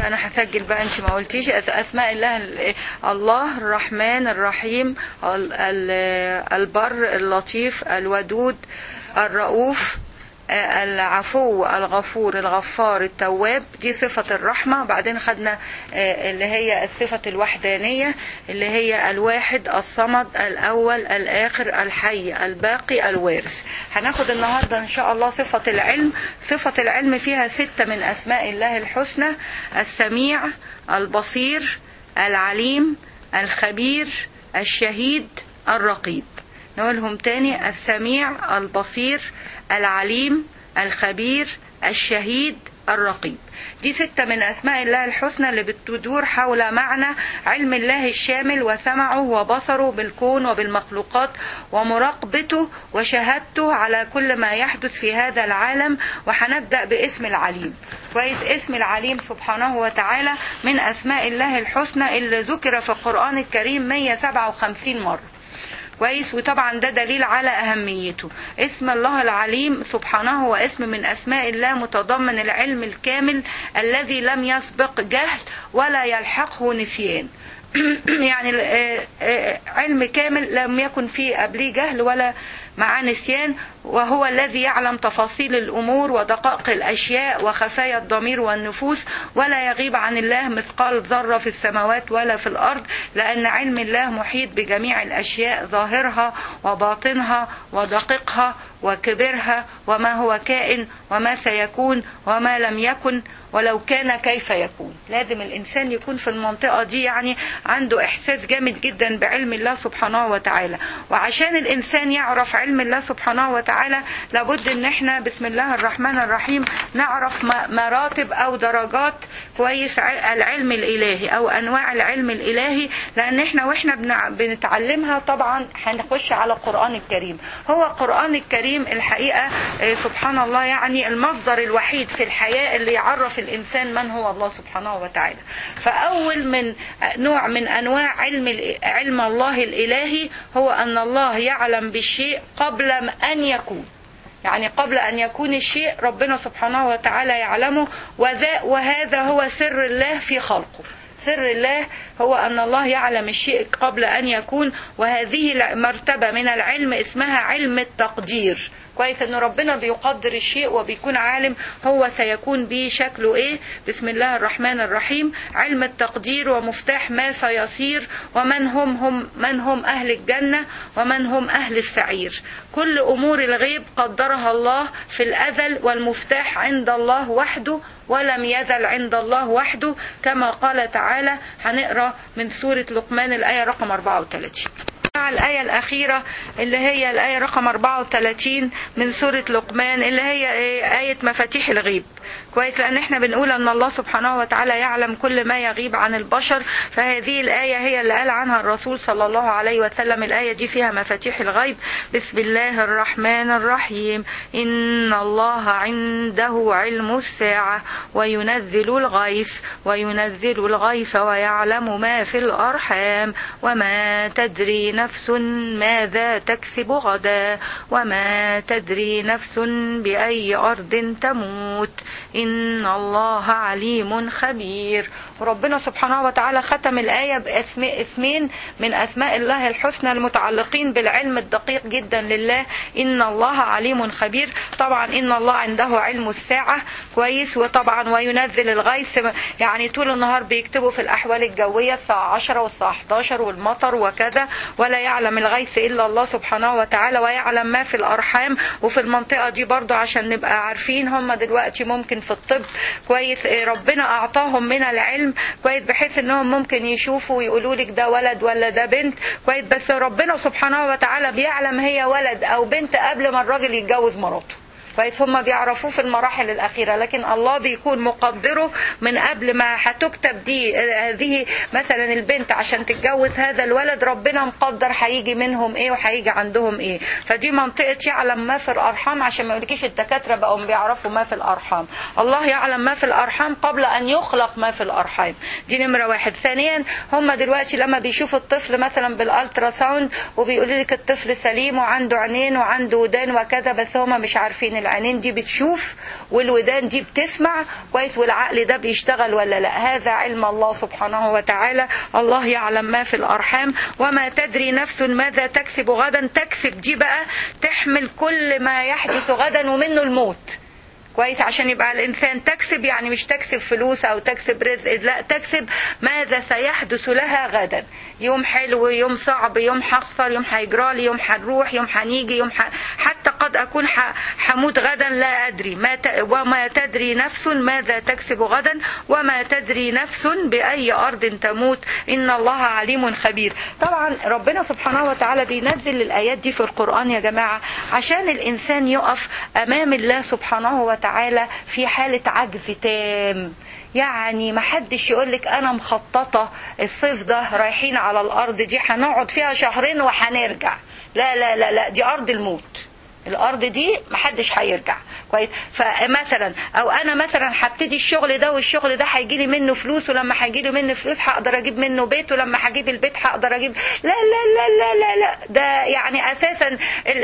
انا هسجل بقى، انت ما قلتيش اسماء الله. الله الرحمن الرحيم، البر اللطيف الودود الرؤوف العفو الغفور الغفار التواب، دي صفة الرحمة. بعدين خدنا اللي هي الصفة الوحدانية اللي هي الواحد الصمد الأول الآخر الحي الباقي الوارث. هناخد النهاردة إن شاء الله صفة العلم. صفة العلم فيها 6 من أسماء الله الحسنى: السميع البصير العليم الخبير الشهيد الرقيب. نقولهم تاني: السميع البصير العليم الخبير الشهيد الرقيب. دي 6 من أسماء الله الحسنى اللي بتدور حول معنى علم الله الشامل وسمعه وبصره بالكون وبالمخلوقات ومراقبته وشهادته على كل ما يحدث في هذا العالم. وهنبدأ باسم العليم. كويس، اسم العليم سبحانه وتعالى من أسماء الله الحسنى اللي ذكر في القرآن الكريم 157 مرة. كويس، وطبعا ده دليل على أهميته. اسم الله العليم سبحانه هو اسم من أسماء الله متضمن العلم الكامل الذي لم يسبق جهل ولا يلحقه نسيان. يعني علم كامل لم يكن فيه قبليه جهل ولا مع نسيان، وهو الذي يعلم تفاصيل الأمور ودقائق الأشياء وخفايا الضمير والنفوس، ولا يغيب عن الله مثقال ذرة في السماوات ولا في الأرض، لأن علم الله محيط بجميع الأشياء ظاهرها وباطنها ودقيقها وكبرها وما هو كائن وما سيكون وما لم يكن ولو كان كيف يكون. لازم الإنسان يكون في المنطقة دي يعني عنده إحساس جامد جدا بعلم الله سبحانه وتعالى. وعشان الإنسان يعرف علم الله سبحانه وتعالى لابد ان احنا بسم الله الرحمن الرحيم نعرف مراتب او درجات كويس العلم الالهي او انواع العلم الالهي، لان احنا واحنا بنتعلمها طبعا هنخش على القرآن الكريم. هو القرآن الكريم الحقيقة سبحان الله يعني المصدر الوحيد في الحياة اللي يعرف الانسان من هو الله سبحانه وتعالى. فاول من نوع من انواع علم الله الالهي هو ان الله يعلم بالشيء قبل أن يكون. يعني قبل أن يكون الشيء ربنا سبحانه وتعالى يعلمه، وهذا هو سر الله في خلقه. سر الله هو أن الله يعلم الشيء قبل أن يكون، وهذه مرتبة من العلم اسمها علم التقدير. كويس ان ربنا بيقدر الشيء وبيكون عالم هو سيكون به شكله ايه. بسم الله الرحمن الرحيم. علم التقدير ومفتاح ما سيصير، ومن هم اهل الجنة ومن هم اهل السعير. كل امور الغيب قدرها الله في الازل، والمفتاح عند الله وحده ولم يزل عند الله وحده، كما قال تعالى. هنقرأ من سورة لقمان الآية رقم 34. الآية الأخيرة اللي هي الآية رقم 34 من سورة لقمان اللي هي آية مفاتيح الغيب. كويس، لأن احنا بنقول أن الله سبحانه وتعالى يعلم كل ما يغيب عن البشر، فهذه الآية هي اللي قال عنها الرسول صلى الله عليه وسلم. الآية دي فيها مفاتيح الغيب. بسم الله الرحمن الرحيم. إن الله عنده علم الساعة وينزل الغيث ويعلم ما في الأرحام وما تدري نفس ماذا تكسب غدا وما تدري نفس بأي أرض تموت إن الله عليم خبير. وربنا سبحانه وتعالى ختم الآية باسمين من أسماء الله الحسنى المتعلقين بالعلم الدقيق جدا لله. إن الله عليم خبير. طبعا إن الله عنده علم الساعة. كويس، وطبعا وينزل الغيث، يعني طول النهار بيكتبوا في الأحوال الجوية الساعة 10 والساعة 11 والمطر وكذا، ولا يعلم الغيث إلا الله سبحانه وتعالى، ويعلم ما في الأرحام. وفي المنطقة دي برضو عشان نبقى عارفين، هم دلوقتي ممكن في الطب كويس ربنا أعطاهم من العلم كويس بحيث انهم ممكن يشوفوا ويقولوا لك ده ولد ولا ده بنت كويس، بس ربنا سبحانه وتعالى بيعلم هي ولد او بنت قبل ما الراجل يتجوز مراته. كويس، هم بيعرفوه في المراحل الأخيرة، لكن الله بيكون مقدره من قبل ما هتكتب دي هذه مثلا البنت عشان تتجوز هذا الولد، ربنا مقدر هيجي منهم ايه وهيجي عندهم ايه. فدي منطقة يعلم ما في الأرحام، عشان ما يقولكيش الدكاترة بقوا بيعرفوا ما في الأرحام. الله يعلم ما في الأرحام قبل أن يخلق ما في الأرحام. دي نمرة واحد. ثانيا، هم دلوقتي لما بيشوفوا الطفل مثلا بالالترا ساوند وبيقولوا لك الطفل سليم وعنده عينين وعنده ودان وكذا، بس هم مش عارفين العينين دي بتشوف والودان دي بتسمع كويس، والعقل ده بيشتغل ولا لا. هذا علم الله سبحانه وتعالى. الله يعلم ما في الأرحام وما تدري نفس ماذا تكسب غدا. تكسب دي بقى تحمل كل ما يحدث غدا ومنه الموت كويس، عشان يبقى الإنسان تكسب يعني مش تكسب فلوس أو تكسب رزق، لا، تكسب ماذا سيحدث لها غدا. يوم حلو، يوم صعب، يوم هخسر، يوم هيجرالي، يوم هنروح، يوم هنيجي، حتى قد أكون حموت غدا لا أدري. وما تدري نفس ماذا تكسب غدا وما تدري نفس بأي أرض تموت إن الله عليم خبير. طبعا ربنا سبحانه وتعالى بينزل الآيات دي في القرآن يا جماعة عشان الإنسان يقف أمام الله سبحانه وتعالى في حالة عجز تام. يعني ما حدش يقولك انا مخططة الصيف ده رايحين على الارض دي هنقعد فيها شهرين وهنرجع، لا لا لا لا، دي ارض الموت. الارض دي محدش هيرجع كويس. فمثلا او انا مثلا هبتدي الشغل ده والشغل ده هيجي لي منه فلوس، ولما هيجي لي منه فلوس هقدر اجيب منه بيت، ولما هجيب البيت هقدر اجيب، لا لا لا لا لا لا، ده يعني اساسا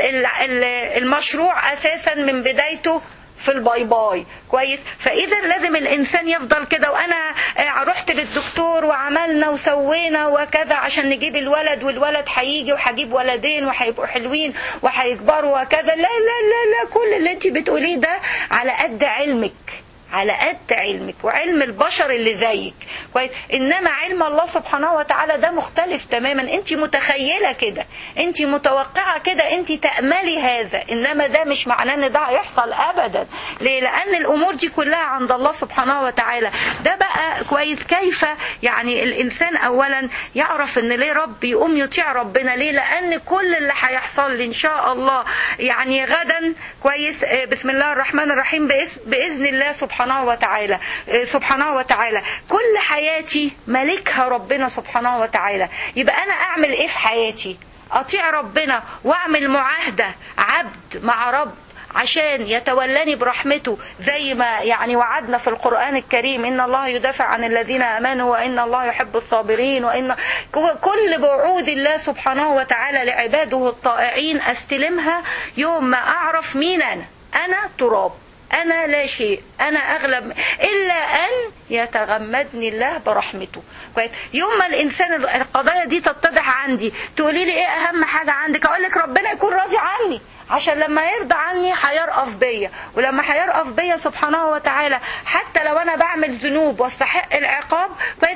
المشروع اساسا من بدايته في الباي باي كويس. فاذا لازم الانسان يفضل كده، وانا رحت للدكتور وعملنا وسوينا وكذا عشان نجيب الولد، والولد هيجي وهجيب ولدين وهيبقوا حلوين وهيكبروا وكذا، لا لا لا لا، كل اللي انت بتقوليه ده على قد علمك، على قد علمك وعلم البشر اللي زيك كويس. انما علم الله سبحانه وتعالى ده مختلف تماما. انت متخيله كده، انت متوقعه كده، انت تأملي هذا، انما ده مش معناه ان ده هيحصل ابدا. ليه؟ لان الامور دي كلها عند الله سبحانه وتعالى. ده بقى كويس كيف يعني الانسان اولا يعرف ان ليه رب يقوم يطيع ربنا. ليه؟ لان كل اللي هيحصل لي ان شاء الله يعني غدا كويس بسم الله الرحمن الرحيم باذن الله سبحانه وتعالى سبحانه وتعالى كل حياتي ملكها ربنا سبحانه وتعالى. يبقى انا اعمل ايه في حياتي؟ اطيع ربنا واعمل معاهدة عبد مع رب عشان يتولاني برحمته زي ما يعني وعدنا في القرآن الكريم إن الله يدافع عن الذين آمنوا وإن الله يحب الصابرين، وإن كل بوعود الله سبحانه وتعالى لعباده الطائعين أستلمها يوم ما أعرف مين أنا تراب، أنا لا شيء، أنا أغلب إلا أن يتغمدني الله برحمته. يوم ما الإنسان القضايا دي تتضح عندي، تقولي لي إيه أهم حاجة عندك؟ أقول لك ربنا يكون راضي عني، عشان لما يرضى عني هيرأف بيا، ولما هيرأف بيا سبحانه وتعالى حتى لو أنا بعمل ذنوب واستحق العقاب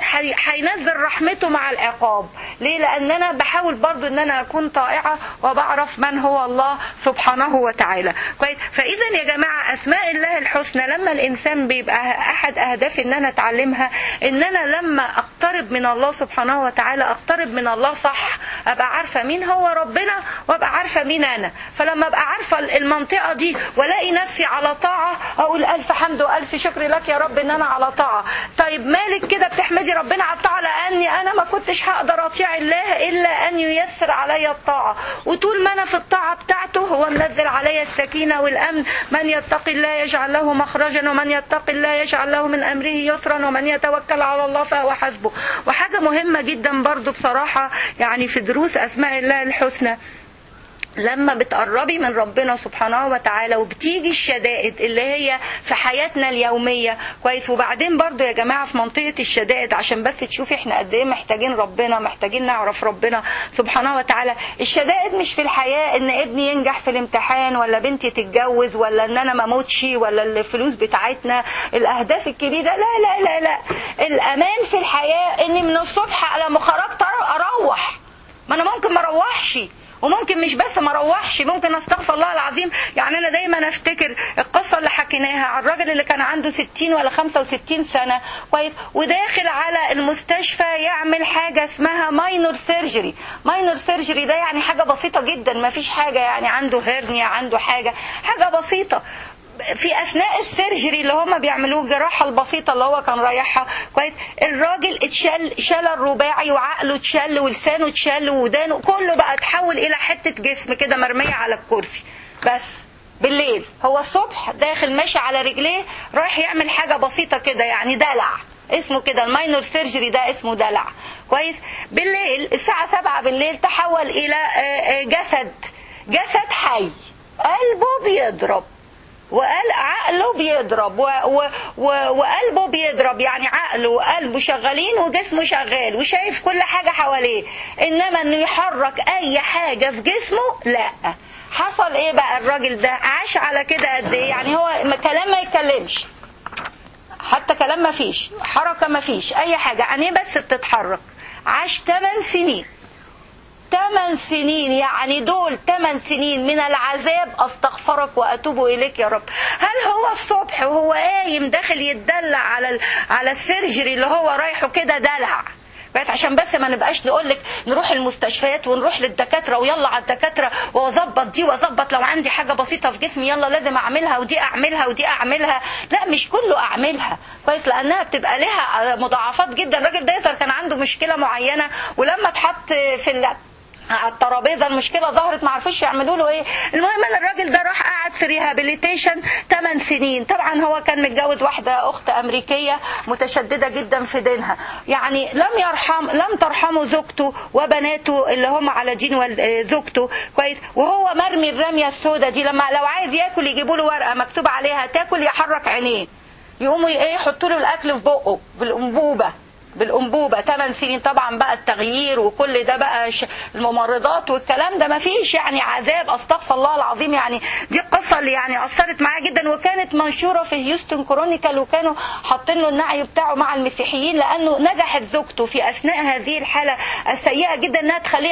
هينزل رحمته مع العقاب. ليه؟ لأن أنا بحاول برضو أن أنا أكون طائعة وبعرف من هو الله سبحانه وتعالى. فإذا يا جماعة أسماء الله الحسنى لما الإنسان بيبقى أحد أهدافي أن أنا أتعلمها، أن أنا لما أقترب من الله سبحانه وتعالى أقترب من الله صح، أبقى عارفة مين هو ربنا وأبقى عارفة مين أنا. فلما أبقى عارفة المنطقة دي ولاقي نفسي على طاعة أقول ألف حمد وألف شكر لك يا رب أن أنا على طاعة. طيب مالك كده بتحمدي ربنا على الطاعة؟ لأني أنا ما كنتش هقدر أطيع الله إلا أن ييسر علي الطاعة، وطول ما أنا في الطاعة بتاعته هو منزل علي السكينة والأمن. من يتق الله يجعل له مخرجا ومن يتق الله يجعل له من أمره يسرا ومن يتوكل على الله فهو حسبه. وحاجة مهمة جدا برضو بصراحة يعني في دروس أسماء الله الحسنى، لما بتقربي من ربنا سبحانه وتعالى وبتيجي الشدائد اللي هي في حياتنا اليومية كويس. وبعدين برضو يا جماعة في منطقة الشدائد عشان بس تشوفي احنا قد ايه محتاجين ربنا، محتاجين نعرف ربنا سبحانه وتعالى. الشدائد مش في الحياة ان ابني ينجح في الامتحان ولا بنتي تتجوز ولا ان انا ما موتش ولا الفلوس بتاعتنا الاهداف الكبيرة، لا لا لا لا. الامان في الحياة اني من الصبح على ما خرجت اروح، ما انا ممكن ما اروحش، وممكن مش بس ما اروحش، ممكن استغفر الله العظيم. يعني انا دايما افتكر القصة اللي حكيناها عن الراجل اللي كان عنده 60 ولا 65 سنة كويس، وداخل على المستشفى يعمل حاجة اسمها ماينور سيرجري. ماينور سيرجري ده يعني حاجة بسيطة جدا، ما فيش حاجة، يعني عنده هرنيا، عنده حاجة بسيطة. في اثناء السيرجري اللي هم بيعملوه الجراحه البسيطه اللي هو كان رايحها كويس، الراجل شال الرباعي وعقله اتشل ولسانه اتشل ودانه كله بقى اتحول الى حته جسم كده مرميه على الكرسي. بس بالليل هو الصبح داخل ماشي على رجليه رايح يعمل حاجه بسيطه كده، يعني دلع، اسمه كده الماينور سيرجري، ده اسمه دلع كويس. بالليل الساعه 7 بالليل تحول الى جسد حي، قلبه بيضرب وقال عقله بيضرب وقلبه بيضرب، يعني عقله وقلبه شغالين وجسمه شغال وشايف كل حاجة حواليه، انما انه يحرك اي حاجة في جسمه لا. حصل ايه بقى؟ الراجل ده عاش على كده قد ايه؟ يعني هو كلام ما يتكلمش، حتى كلام ما فيش، حركة ما فيش، اي حاجة عينيه بس بتتحرك. عاش 8 سنين. 8 سنين، يعني دول 8 سنين من العذاب. استغفرك واتوب اليك يا رب. هل هو الصبح وهو قايم داخل يتدلع على السيرجري اللي هو رايحه كده دلع عشان بس ما نبقاش نقولك نروح المستشفيات ونروح للدكاترة ويلا على الدكاترة واظبط دي واظبط لو عندي حاجة بسيطة في جسمي يلا لازم اعملها ودي اعملها ودي اعملها؟ لا، مش كله اعملها كويس، لانها بتبقى لها مضاعفات جدا. الراجل ده كان عنده مشكلة معينة، ولما اتحط في على الترابيزه المشكله ظهرت ما عرفوش يعملوا له ايه. المهم ان الراجل ده راح قاعد في ريهابيليتيشن 8 سنين. طبعا هو كان متجوز واحده اخت امريكيه متشدده جدا في دينها، يعني لم ترحمه زوجته وبناته اللي هم على دين زوجته كويس، وهو مرمي الرميه السوداء دي. لما لو عايز ياكل يجيبوا له ورقه مكتوب عليها تاكل يحرك عينيه، يقوموا يحطوا له الاكل في بقه بالأنبوبة. 8 سنين. طبعا بقى التغيير وكل ده بقى الممرضات والكلام ده ما فيش، يعني عذاب. استغفر الله العظيم. يعني دي القصة اللي يعني أثرت معاه جدا، وكانت منشورة في هيوستن كرونيكال، وكانوا حاطين له النعي بتاعه مع المسيحيين، لأنه نجحت زوجته في أثناء هذه الحالة السيئة جدا أنها تخليه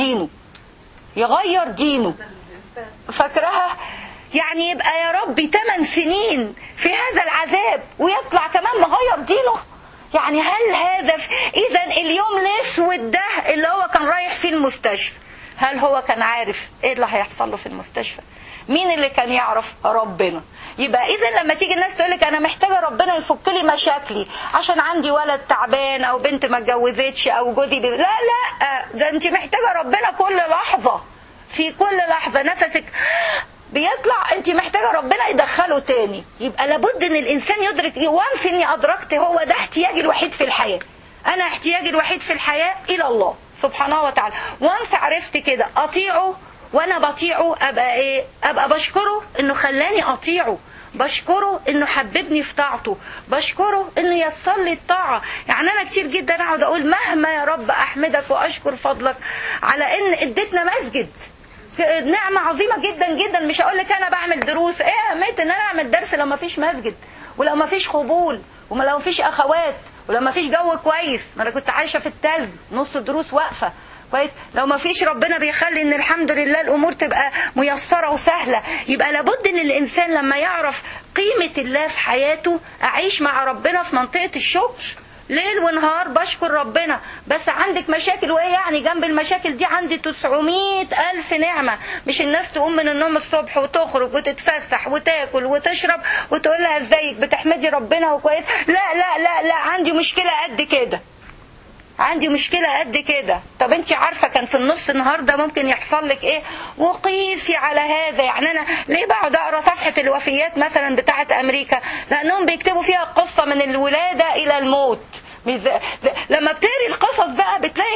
يغير دينه. فاكرها؟ يعني يبقى يا ربي 8 سنين في هذا العذاب ويطلع كمان مغير دينه. يعني هل هذا إذن اليوم الأسود ده اللي هو كان رايح فيه المستشفى، هل هو كان عارف ايه اللي هيحصل له في المستشفى؟ مين اللي كان يعرف؟ ربنا. يبقى إذن لما تيجي الناس تقولك أنا محتاجة ربنا يفك لي مشاكلي عشان عندي ولد تعبان أو بنت ما اتجوزتش أو جوزي لا ده أنت محتاجة ربنا كل لحظة. في كل لحظة نفسك بيطلع انت محتاجة ربنا يدخله تاني. يبقى لابد ان الانسان يدرك وانس اني ادركت هو ده احتياجي الوحيد في الحياة. انا احتياجي الوحيد في الحياة الى الله سبحانه وتعالى. وانس عرفت كده اطيعه، وانا بطيعه ابقى ايه؟ ابقى بشكره انه خلاني اطيعه، بشكره انه حببني في طاعته، بشكره انه يسر لي الطاعة. يعني انا كتير جدا اقعد اقول مهما يا رب احمدك واشكر فضلك على ان اديتنا مسجد، نعمة عظيمة جدا جدا. مش هقول لك انا بعمل دروس، ايه اهمية ان انا اعمل درس لو ما فيش مسجد ولو ما فيش قبول ولو ما فيش اخوات ولو ما فيش جو كويس؟ ما انا كنت عايشة في التلج نص الدروس واقفة كويس. لو ما فيش ربنا بيخلي ان الحمد لله الامور تبقى ميسرة وسهلة. يبقى لابد ان الانسان لما يعرف قيمة الله في حياته، اعيش مع ربنا في منطقة الشكر ليل ونهار بشكر ربنا. بس عندك مشاكل، وايه يعني جنب المشاكل دي عندي 900,000 نعمة. مش الناس تقوم من النوم الصبح وتخرج وتتفسح وتاكل وتشرب وتقول لها ازيك بتحمدي ربنا وكويس؟ لا لا لا لا، عندي مشكلة قد كده، عندي مشكلة قد كده. طب انت عارفة كان في النص النهاردة ممكن يحصل لك ايه؟ وقيسي على هذا. يعني انا ليه بقعد اقرا صفحة الوفيات مثلا بتاعة امريكا؟ لانهم بيكتبوا فيها قصة من الولادة الى الموت. لما بتقري القصص بقى بتلاقي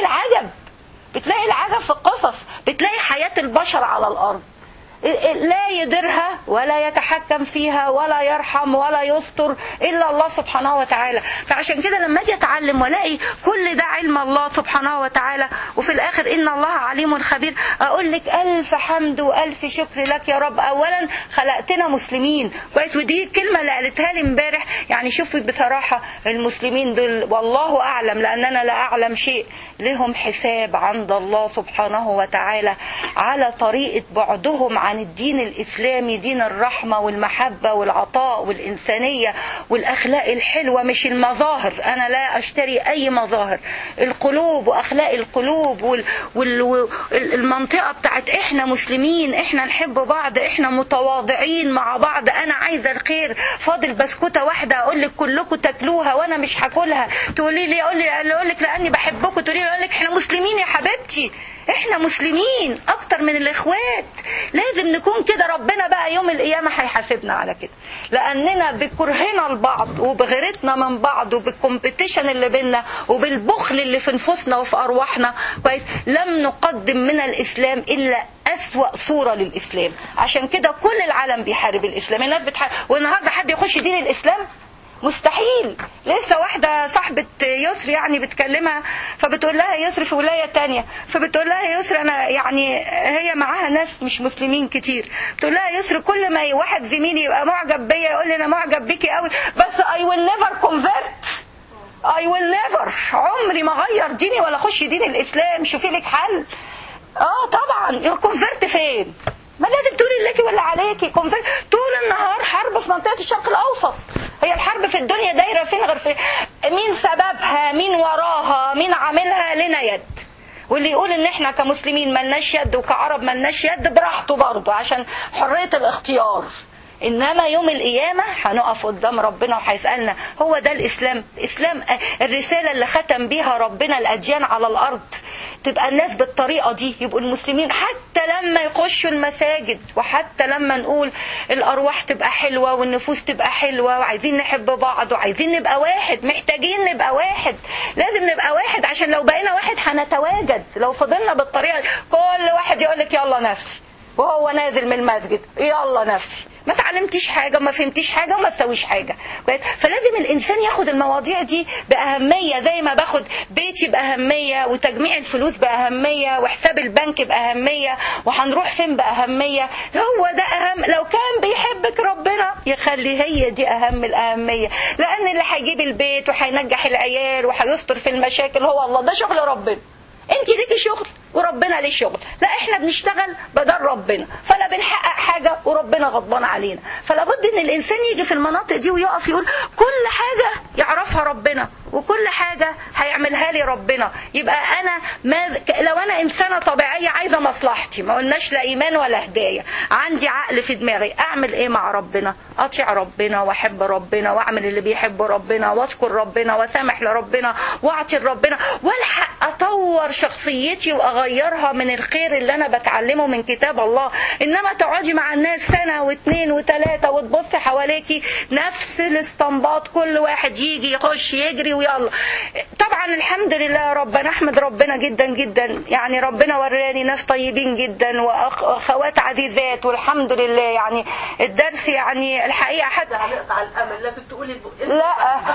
العجب في القصص، بتلاقي حياة البشر على الارض لا يدرها ولا يتحكم فيها ولا يرحم ولا يستر إلا الله سبحانه وتعالى. فعشان كده لما اجي اتعلم والاقي كل ده علم الله سبحانه وتعالى، وفي الاخر ان الله عليم خبير، اقول لك الف حمد والف شكر لك يا رب. اولا خلقتنا مسلمين كويس، ودي الكلمه اللي قالتها لي امبارح. يعني شوفي بصراحه المسلمين دول والله اعلم، لاننا لا اعلم شيء، لهم حساب عند الله سبحانه وتعالى على طريقه بعدهم عن الدين الإسلامي، دين الرحمة والمحبة والعطاء والإنسانية والأخلاق الحلوة، مش المظاهر. أنا لا أشتري أي مظاهر، القلوب وأخلاق القلوب والمنطقة بتاعت إحنا مسلمين، إحنا نحب بعض، إحنا متواضعين مع بعض. أنا عايزة الخير، فاضل بسكوتة واحدة أقول لك كلكم تاكلوها وأنا مش هاكلها، تقولي لي أقول لك لأني بحبكم، تقولي لي أقول لك إحنا مسلمين يا حبيبتي، إحنا مسلمين أكتر من الإخوات. لازم نكون كده. ربنا بقى يوم القيامة هيحاسبنا على كده، لأننا بكرهنا البعض وبغيرتنا من بعض وبالكومبيتيشن اللي بينا وبالبخل اللي في نفوسنا وفي أرواحنا كويس، لم نقدم من الإسلام إلا أسوأ صورة للإسلام. عشان كده كل العالم بيحارب الإسلام. الناس بتحارب، والنهاردة حد يخش دين الإسلام؟ مستحيل. لسه واحدة صاحبة يسر يعني بتكلمها، فبتقول لها يسر في ولاية تانية، فبتقول لها يسر أنا يعني هي معاها ناس مش مسلمين كتير، بتقول لها يسر كل ما واحد زميلي يبقى معجب بيا يقول لي أنا معجب بيكي قوي، بس I will never convert. I will never، عمري ما غير ديني ولا اخش دين الإسلام. شوفي لك حل. طبعا كونفرت فين؟ ما لازم تقولي لك ولا عليكي كونفرت. طول النهار حرب في منطقة الشرق الأوسط. هي الحرب في الدنيا دايرة فين غير في مين سببها، مين وراها، مين عاملها؟ لنا يد. واللي يقول ان احنا كمسلمين ملناش يد وكعرب ملناش يد براحته برضه، عشان حرية الاختيار. انما يوم القيامة هنقف قدام ربنا وهيسألنا. هو ده الاسلام. الاسلام الرسالة اللي ختم بيها ربنا الاديان على الارض، تبقى الناس بالطريقة دي، يبقوا المسلمين حتى لما يخشوا المساجد، وحتى لما نقول الارواح تبقى حلوة والنفوس تبقى حلوة وعايزين نحب بعض وعايزين نبقى واحد، محتاجين نبقى واحد، لازم نبقى واحد، عشان لو بقينا واحد هنتواجد. لو فضلنا بالطريقة كل واحد يقولك يلا نفسي وهو نازل من المسجد، يلا نفسي، ما تعلمتيش حاجة وما فهمتيش حاجة وما تسويش حاجة. فلازم الإنسان ياخد المواضيع دي بأهمية، زي ما باخد بيتي بأهمية، وتجميع الفلوس بأهمية، وحساب البنك بأهمية، وهنروح فين بأهمية. هو ده أهم. لو كان بيحبك ربنا يخلي هي دي أهم الأهمية، لأن اللي هيجيب البيت وهينجح العيال وهيستر في المشاكل هو الله. ده شغل ربنا. انت ليكي شغل وربنا ليه شغل. لا احنا بنشتغل بدل ربنا، فلا بنحقق حاجة وربنا غضبان علينا. فلابد ان الانسان يجي في المناطق دي ويقف يقول كل حاجة يعرفها ربنا وكل حاجة هيعملها لي ربنا. يبقى انا لو انا انسانة طبيعية عايزة مصلحتي، ما قلناش لا ايمان ولا هداية، عندي عقل في دماغي، اعمل ايه مع ربنا؟ اطيع ربنا واحب ربنا واعمل اللي بيحبه ربنا واذكر ربنا وسامح لربنا واعطي لربنا، والحق اطور شخصيتي واغيرها من الخير اللي انا بتعلمه من كتاب الله. انما تقعدي مع الناس سنة واثنين وثلاثة وتبصي حواليكي نفس الاستنباط، كل واحد يجي يخش يجري ويلا. طبعا الحمد لله يا رب، نحمد ربنا جدا جدا، يعني ربنا وراني ناس طيبين جدا واخوات عزيزات، والحمد لله. يعني الدرس يعني الحقيقة حتى هنقطع الامل، لازم تقولي لا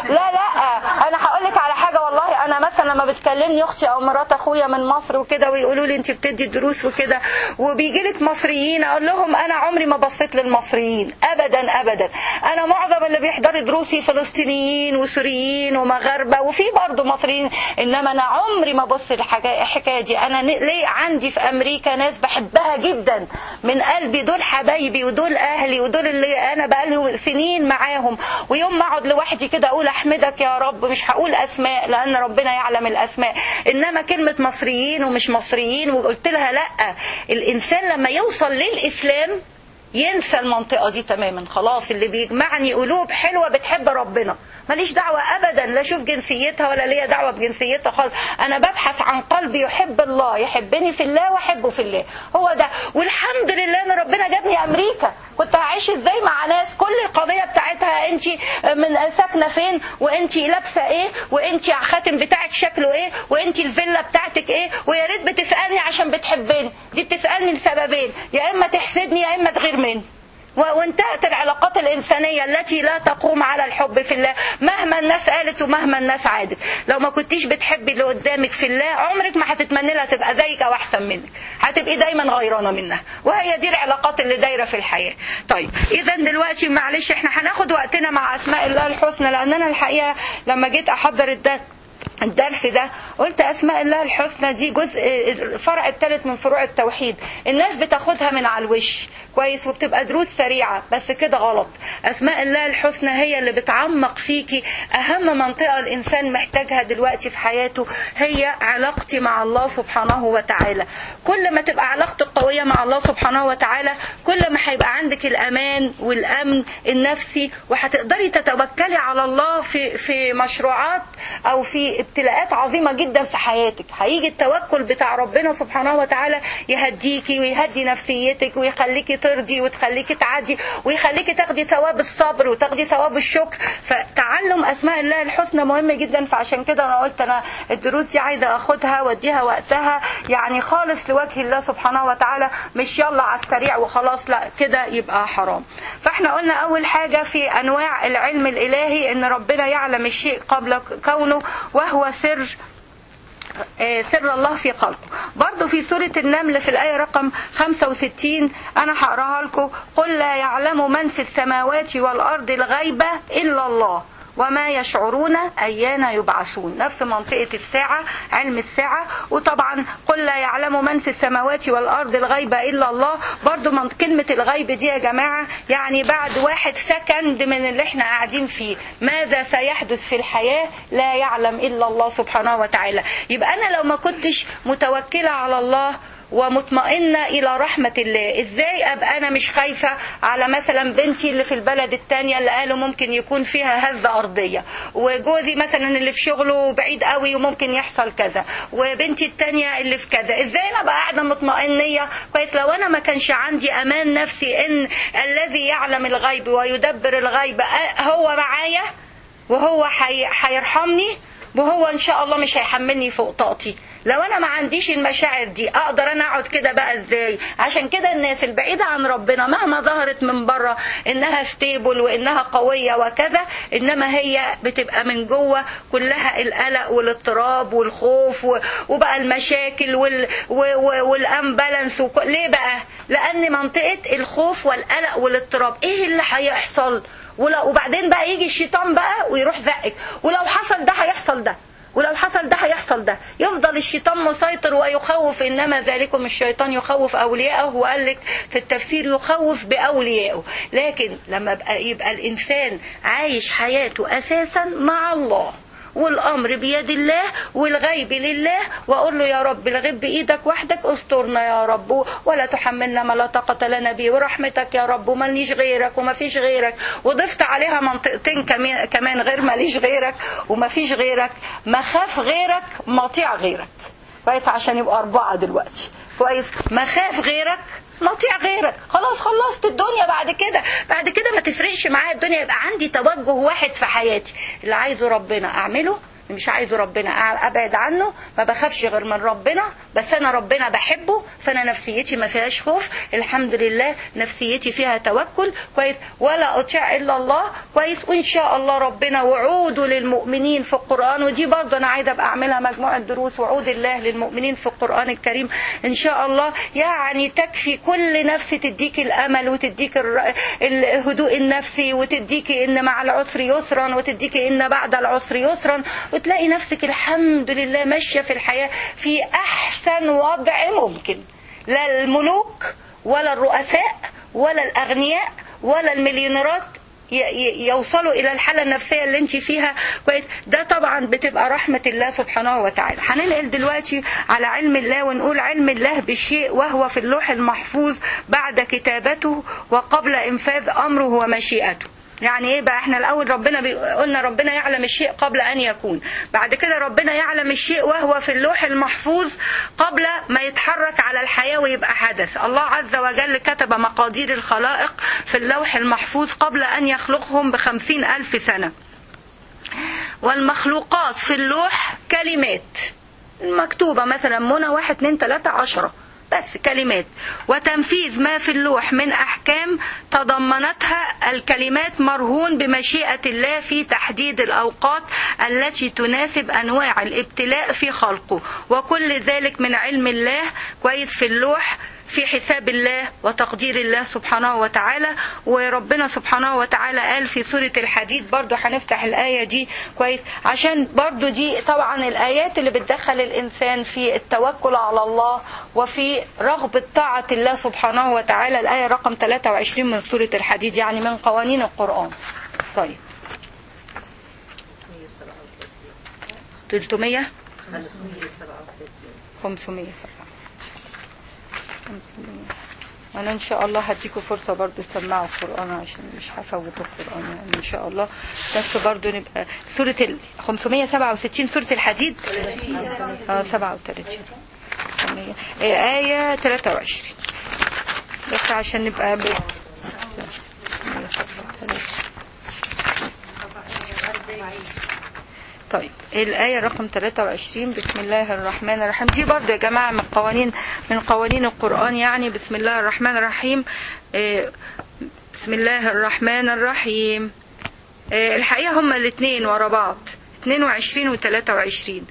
انا هقول لك على حاجة والله. انا مثلا لما بتكلمني اختي او مرات اخويا من مصر وكده ويقولوا لي انت بتدي دروس وكده وبيجي لك مصريين، اقول لهم انا عمري ما بصيت للمصريين ابدا ابدا. انا معظم اللي بيحضروا دروسي فلسطينيين وسوريين ومغاربه وفي برضه مصريين، انما انا عمري ما بص الحكايه دي. انا ليه عندي في امريكا ناس بحبها جدا من قلبي، دول حبايبي ودول اهلي ودول اللي انا بقالي سنين معاهم. ويوم ما اقعد لوحدي كده اقول احمدك يا رب، مش هقول اسماء لان ربنا يعلم الاسماء، انما كلمه مصريين ومش مصريين. وقلت لها لا، الانسان لما يوصل للاسلام ينسى المنطقة دي تماما. خلاص اللي بيجمعني قلوب حلوة بتحب ربنا، ماليش دعوة ابدا لا اشوف جنسيتها ولا ليا دعوة بجنسيتها خالص. انا ببحث عن قلبي يحب الله، يحبني في الله واحبه في الله، هو ده. والحمد لله ان ربنا جابني امريكا. كنت هعيش ازاي مع ناس كل القضية بتاعتها انت من ساكنة فين، وانت لابسة ايه، وانت خاتم بتاعك شكله ايه، وانت الفيلا بتاعتك ايه، ويا ريت بتسألني عشان بتحبني. دي بتسألني لسببين، يا اما تحسدني يا اما تغير مني. وانتهت العلاقات الإنسانية التي لا تقوم على الحب في الله، مهما الناس قالت ومهما الناس عادت. لو ما كنتيش بتحبي اللي قدامك في الله عمرك ما هتتمني لها تبقى زيك أو أحسن منك، هتبقي دايما غيرانة منها. وهي دي العلاقات اللي دايرة في الحياة. طيب إذا دلوقتي معلش احنا هناخد وقتنا مع أسماء الله الحسنى، لأن أنا الحقيقة لما جيت أحضر الدرس ده قلت أسماء الله الحسنى دي جزء الفرع الثالث من فروع التوحيد. الناس بتاخدها من على الوش كويس وبتبقى دروس سريعة، بس كده غلط. أسماء الله الحسنى هي اللي بتعمق فيكي. أهم منطقة الإنسان محتاجها دلوقتي في حياته هي علاقتي مع الله سبحانه وتعالى. كل ما تبقى علاقتك قوية مع الله سبحانه وتعالى كل ما هيبقى عندك الأمان والأمن النفسي، وهتقدري تتوكلي على الله في مشروعات أو في ابتلاءات عظيمة جدا في حياتك، هيجي التوكل بتاع ربنا سبحانه وتعالى يهديكي ويهدي نفسيتك ويخليكي ترضي وتخليكي تعدي ويخليكي تاخدي ثواب الصبر وتاخدي ثواب الشكر. فتعلم اسماء الله الحسنى مهم جدا. فعشان كده انا قلت انا الدروس دي عايزة اخدها واديها وقتها، يعني خالص لوجه الله سبحانه وتعالى، مش يلا على السريع وخلاص، لا كده يبقى حرام. فاحنا قلنا اول حاجة في انواع العلم الالهي ان ربنا يعلم الشيء قبل كونه، وهو سر الله في خلقه. برضو في سورة النمل في الآية رقم 65 أنا هقراها لكم: قل لا يعلم من في السماوات والأرض الغيب إلا الله وما يشعرون أيان يبعثون. نفس منطقة الساعة، علم الساعة. وطبعا قل لا يعلم من في السماوات والأرض الغيب إلا الله، برضو من كلمة الغيب دي يا جماعة يعني بعد 1 سكند من اللي احنا قاعدين فيه ماذا سيحدث في الحياة لا يعلم إلا الله سبحانه وتعالى. يبقى أنا لو ما كنتش متوكلة على الله ومطمئنة إلى رحمة الله، إزاي أبقى أنا مش خايفة على مثلا بنتي اللي في البلد التانية اللي قالوا ممكن يكون فيها هزة أرضية، وجوزي مثلا اللي في شغله بعيد قوي وممكن يحصل كذا، وبنتي التانية اللي في كذا. إزاي أنا أبقى قاعدة مطمئنية كويس لو أنا ما كانش عندي أمان نفسي إن الذي يعلم الغيب ويدبر الغيب هو معايا وهو هيرحمني وهو إن شاء الله مش هيحملني فوق طاقتي. لو انا ما عنديش المشاعر دي اقدر انا اقعد كده بقى ازاي؟ عشان كده الناس البعيدة عن ربنا مهما ظهرت من بره انها ستيبل وانها قوية وكذا، انما هي بتبقى من جوه كلها القلق والاضطراب والخوف وبقى المشاكل والامبالانس. ليه بقى؟ لان منطقة الخوف والقلق والاضطراب ايه اللي هيحصل؟ وبعدين بقى يجي الشيطان بقى ويروح زقك، ولو حصل ده هيحصل ده، ولو حصل ده هيحصل ده. يفضل الشيطان مسيطر ويخوف. إنما ذلكم الشيطان يخوف أولياءه، وقال لك في التفسير يخوف بأوليائه. لكن لما يبقى الإنسان عايش حياته أساسا مع الله والأمر بيد الله والغيب لله، وأقول له يا رب الغيب بإيدك وحدك، استرنا يا رب ولا تحملنا ما لا طاقة لنا به، ورحمتك يا رب ومالنيش غيرك وما فيش غيرك. وضفت عليها منطقتين كمان غير ماليش غيرك وما فيش غيرك: ما خاف غيرك ما طيع غيرك. كويس عشان يبقى 4 دلوقتي. كويس، ما خاف غيرك نطيع غيرك. خلاص خلصت الدنيا. بعد كده ما تفرقش معايا الدنيا. يبقى عندي توجه واحد في حياتي، اللي عايزه ربنا اعمله، مش عايزه ربنا ابعد عنه. ما بخافش غير من ربنا، بس انا ربنا بحبه، فانا نفسيتي ما فيهاش خوف، الحمد لله نفسيتي فيها توكل. كويس، ولا اطيع الا الله. كويس، وان شاء الله ربنا وعوده للمؤمنين في القرآن، ودي برضه انا عايزه ابقى اعملها مجموعه دروس، وعود الله للمؤمنين في القرآن الكريم ان شاء الله. يعني تكفي كل نفس تديك الامل وتديك الهدوء النفسي، وتديك ان مع العسر يسرا، وتديك ان بعد العسر يسرا، وتلاقي نفسك الحمد لله ماشية في الحياة في أحسن وضع ممكن. لا الملوك ولا الرؤساء ولا الأغنياء ولا المليونيرات يوصلوا إلى الحالة النفسية اللي انت فيها. كويس، ده طبعا بتبقى رحمة الله سبحانه وتعالى. هننقل دلوقتي على علم الله ونقول علم الله بالشيء وهو في اللوح المحفوظ بعد كتابته وقبل إنفاذ أمره ومشيئته. يعني ايه بقى؟ احنا الاول قلنا ربنا يعلم الشيء قبل ان يكون، بعد كده ربنا يعلم الشيء وهو في اللوح المحفوظ قبل ما يتحرك على الحياة ويبقى حدث. الله عز وجل كتب مقادير الخلائق في اللوح المحفوظ قبل ان يخلقهم ب50,000 سنة. والمخلوقات في اللوح كلمات مكتوبة، مثلا منى 1 2 3 10 بس كلمات. وتنفيذ ما في اللوح من أحكام تضمنتها الكلمات مرهون بمشيئة الله في تحديد الأوقات التي تناسب أنواع الابتلاء في خلقه، وكل ذلك من علم الله. كويس، في اللوح في حساب الله وتقدير الله سبحانه وتعالى. وربنا سبحانه وتعالى قال في سورة الحديد، برضو هنفتح الآية دي كويس عشان برضو دي طبعا الآيات اللي بتدخل الإنسان في التوكل على الله وفي رغبة طاعة الله سبحانه وتعالى. الآية رقم 23 من سورة الحديد، يعني من قوانين القرآن. طيب 300 507 انا ان شاء الله هديكوا فرصه برضو تسمعوا القران عشان مش هفوت القران يعني ان شاء الله. بس برضو نبقى سوره 567 سوره الحديد 37 ايه 23 بس عشان نبقى طيب الآية رقم 23 بسم الله الرحمن الرحيم. دي برضو يا جماعة من قوانين القرآن يعني. بسم الله الرحمن الرحيم. بسم الله الرحمن الرحيم. الحقيقة هما الاثنين ورا بعض 22 و 23.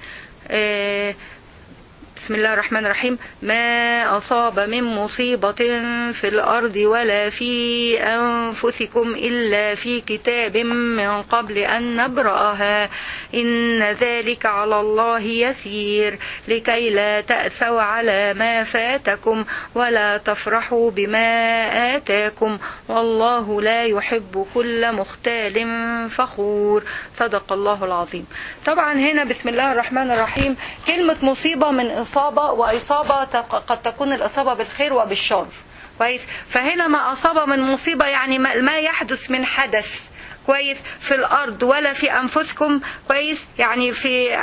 بسم الله الرحمن الرحيم. ما أصاب من مصيبة في الأرض ولا في أنفسكم إلا في كتاب من قبل أن نبرأها إن ذلك على الله يسير لكي لا تأسوا على ما فاتكم ولا تفرحوا بما آتاكم والله لا يحب كل مختال فخور. صدق الله العظيم. طبعا هنا بسم الله الرحمن الرحيم كلمة مصيبة من إصابة، وإصابة قد تكون الإصابة بالخير وبالشر كويس. فهنا ما أصاب من مصيبة يعني ما يحدث من حدث كويس في الأرض ولا في أنفسكم كويس، يعني في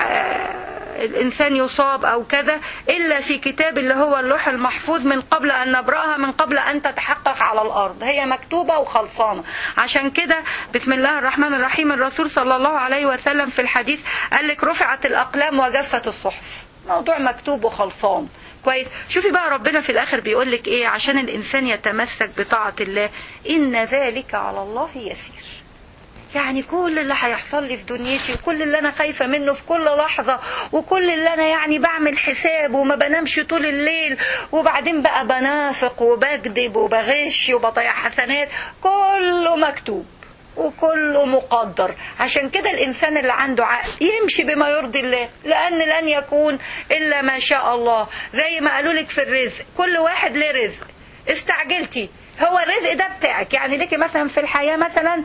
الإنسان يصاب أو كذا إلا في كتاب اللي هو اللوح المحفوظ من قبل أن نبرأها، من قبل أن تتحقق على الأرض، هي مكتوبة وخلصانة. عشان كده بسم الله الرحمن الرحيم الرسول صلى الله عليه وسلم في الحديث قال لك رفعت الأقلام وجفت الصحف، موضوع مكتوب وخلصان كويس. شوفي بقى ربنا في الآخر بيقول لك إيه عشان الإنسان يتمسك بطاعة الله. إن ذلك على الله يسير. يعني كل اللي هيحصل لي في دنيتي وكل اللي انا خايفة منه في كل لحظة وكل اللي انا يعني بعمل حساب وما بنامش طول الليل وبعدين بقى بنافق وبكذب وبغش وبضيع حسنات، كله مكتوب وكله مقدر. عشان كده الإنسان اللي عنده عقل يمشي بما يرضي الله، لأن لن يكون إلا ما شاء الله. زي ما قالوا لك في الرزق كل واحد له رزق. استعجلتي هو الرزق ده بتاعك، يعني ليكي مثلا في الحياة مثلا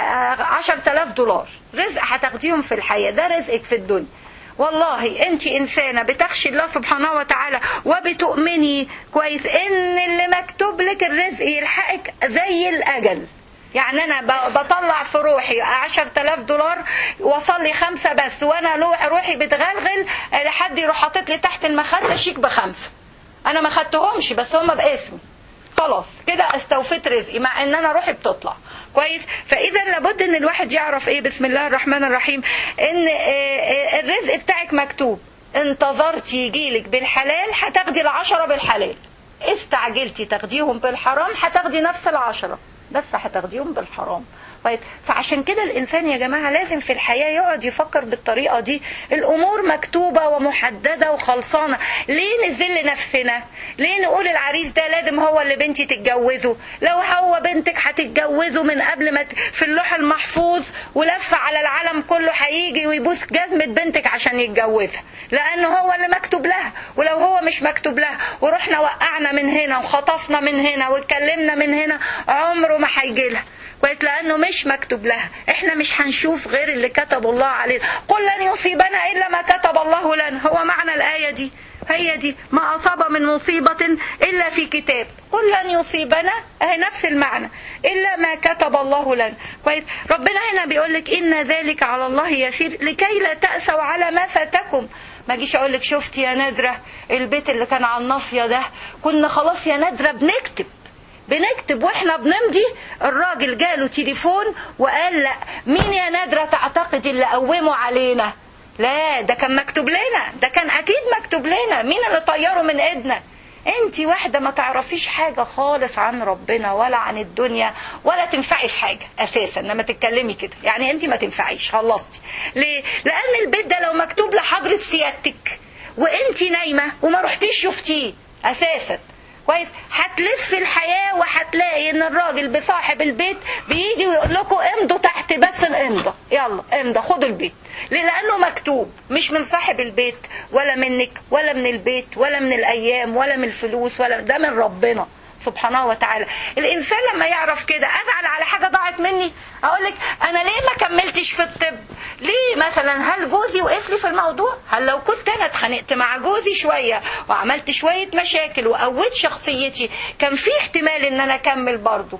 10,000 دولار رزق هتاخديهم في الحياة، ده رزقك في الدنيا. والله انت انسانة بتخشي الله سبحانه وتعالى وبتؤمني كويس ان اللي مكتوب لك الرزق يلحقك زي الأجل. يعني انا بطلع في روحي 10,000 دولار وصل لي 5 بس، وانا روحي بتغلغل لحد يروح حاطط لي تحت المخدة شيك ب5، انا ما خدتهمش بس هم باسمي، خلاص كده استوفيت رزقي مع ان انا روحي بتطلع كويس. فاذا لابد ان الواحد يعرف ايه بسم الله الرحمن الرحيم ان الرزق بتاعك مكتوب. انتظرتي يجيلك بالحلال هتاخدي 10 بالحلال، استعجلتي تاخديهم بالحرام هتاخدي نفس 10 بس هتاخديهم بالحرام. فعشان كده الإنسان يا جماعة لازم في الحياة يقعد يفكر بالطريقة دي. الأمور مكتوبة ومحددة وخلصانة. ليه نذل نفسنا؟ ليه نقول العريس ده لازم هو اللي بنتي تتجوزه؟ لو هو بنتك هتتجوزه من قبل ما في اللوح المحفوظ ولف على العالم كله هيجي ويبوس جزمة بنتك عشان يتجوزها، لأنه هو اللي مكتوب لها. ولو هو مش مكتوب لها ورحنا وقعنا من هنا وخطفنا من هنا واتكلمنا من هنا عمره ما هيجي لها كويس، لأنه مش مكتوب لها. احنا مش هنشوف غير اللي كتب الله علينا. قل لن يصيبنا إلا ما كتب الله لنا. هو معنى الآية دي هي دي، ما أصاب من مصيبة إلا في كتاب. قل لن يصيبنا هي نفس المعنى إلا ما كتب الله لنا كويس. ربنا هنا بيقول لك إن ذلك على الله يسير لكي لا تأسوا على ما فاتكم. ما جيش اقول لك شفتي يا نادرة البيت اللي كان على الناصية ده، كنا خلاص يا نادرة بنكتب واحنا بنمضي، الراجل جاله تليفون وقال لا مين يا نادرة تعتقد اللي قوموا علينا؟ لا ده كان مكتوب لنا، ده كان اكيد مكتوب لنا، مين اللي طيره من ايدنا؟ انتي واحدة ما تعرفيش حاجة خالص عن ربنا ولا عن الدنيا ولا تنفعي في حاجة اساسا لما تتكلمي كده، يعني انتي ما تنفعيش خلصتي. ليه؟ لان البيت ده لو مكتوب لحضرة سيادتك وانتي نايمة وما رحتيش شفتيه اساسا كويس، هتلف الحياة وهتلاقي ان الراجل بصاحب البيت بيجي ويقول لكم امضوا تحت بس الامضة، يلا امضى خدوا البيت. ليه؟ لانه مكتوب، مش من صاحب البيت ولا منك ولا من البيت ولا من الايام ولا من الفلوس، ولا ده من ربنا سبحانه وتعالى. الانسان لما يعرف كده، ازعل على حاجه ضاعت مني، اقول لك انا ليه ما كملتش في الطب؟ ليه مثلا؟ هل جوزي وقف لي في الموضوع؟ هل لو كنت انا اتخانقت مع جوزي شويه وعملت شويه مشاكل وقويت شخصيتي، كان في احتمال ان انا اكمل برضه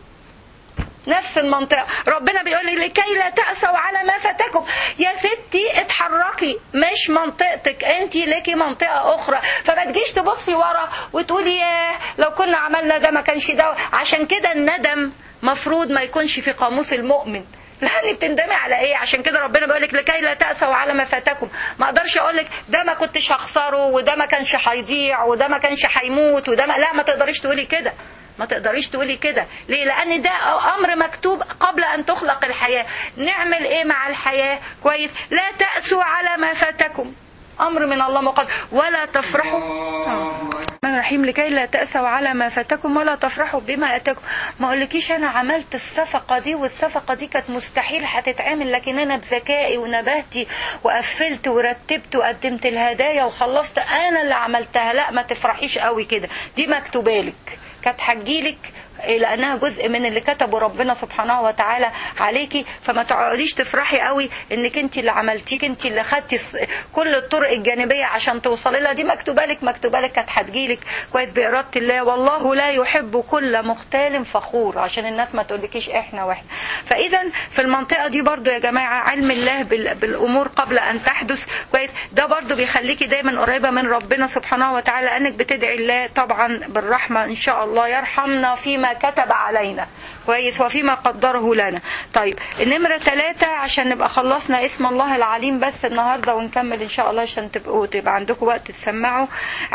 نفس المنطقة. ربنا بيقول لي لكي لا تأسوا على ما فاتكم. يا ستي اتحركي، مش منطقتك انت، لكي منطقة اخرى. فما تجيش تبصي ورا وتقولي ياه لو كنا عملنا ده ما كانش ده. عشان كده الندم مفروض ما يكونش في قاموس المؤمن، لأني بتندمي على ايه؟ عشان كده ربنا بيقولك لكي لا تأسوا على ما فاتكم. ما اقدرش اقولك ده ما كنتش هخسره، وده ما كانش هيضيع، وده ما كانش هيموت، وده ما... لا، ما تقدريش تقولي كده. ما تقدريش تقولي كده. ليه؟ لأن ده أمر مكتوب قبل أن تخلق الحياة. نعمل إيه مع الحياة؟ كويس. لا تأسوا على ما فاتكم، أمر من الله مقدر. ولا تفرحوا الرحمن الرحيم لكي لا تأسوا على ما فاتكم ولا تفرحوا بما أتاكم. ما أقولكيش أنا عملت الصفقة دي والصفقة دي كانت مستحيل هتتعمل، لكن أنا بذكائي ونبهتي وقفلت ورتبت وقدمت الهدايا وخلصت، أنا اللي عملتها. لا، ما تفرحيش قوي كده، دي مكتوبالك، كانت هتجيلك لأنها جزء من اللي كتبه ربنا سبحانه وتعالى عليكي. فما تقعديش تفرحي قوي انك انت اللي عملتيك، انت اللي خدتي كل الطرق الجانبية عشان توصلي لها. دي مكتوبة لك كانت هتجيلك كويس بإرادة الله. والله لا يحب كل مختال فخور، عشان الناس ما تقولكيش احنا واحنا. فإذا في المنطقة دي برضو يا جماعة علم الله بالأمور قبل أن تحدث كويس، ده برضو بيخليكي دايما قريبة من ربنا سبحانه وتعالى، أنك بتدعي الله طبعا بالرحمة إن شاء الله يرحمنا فيما كتب علينا كويس وفيما قدره لنا. طيب النمرة 3 عشان نبقى خلصنا اسم الله العليم بس النهاردة، ونكمل ان شاء الله عشان تبقى عندكم وقت تسمعوا.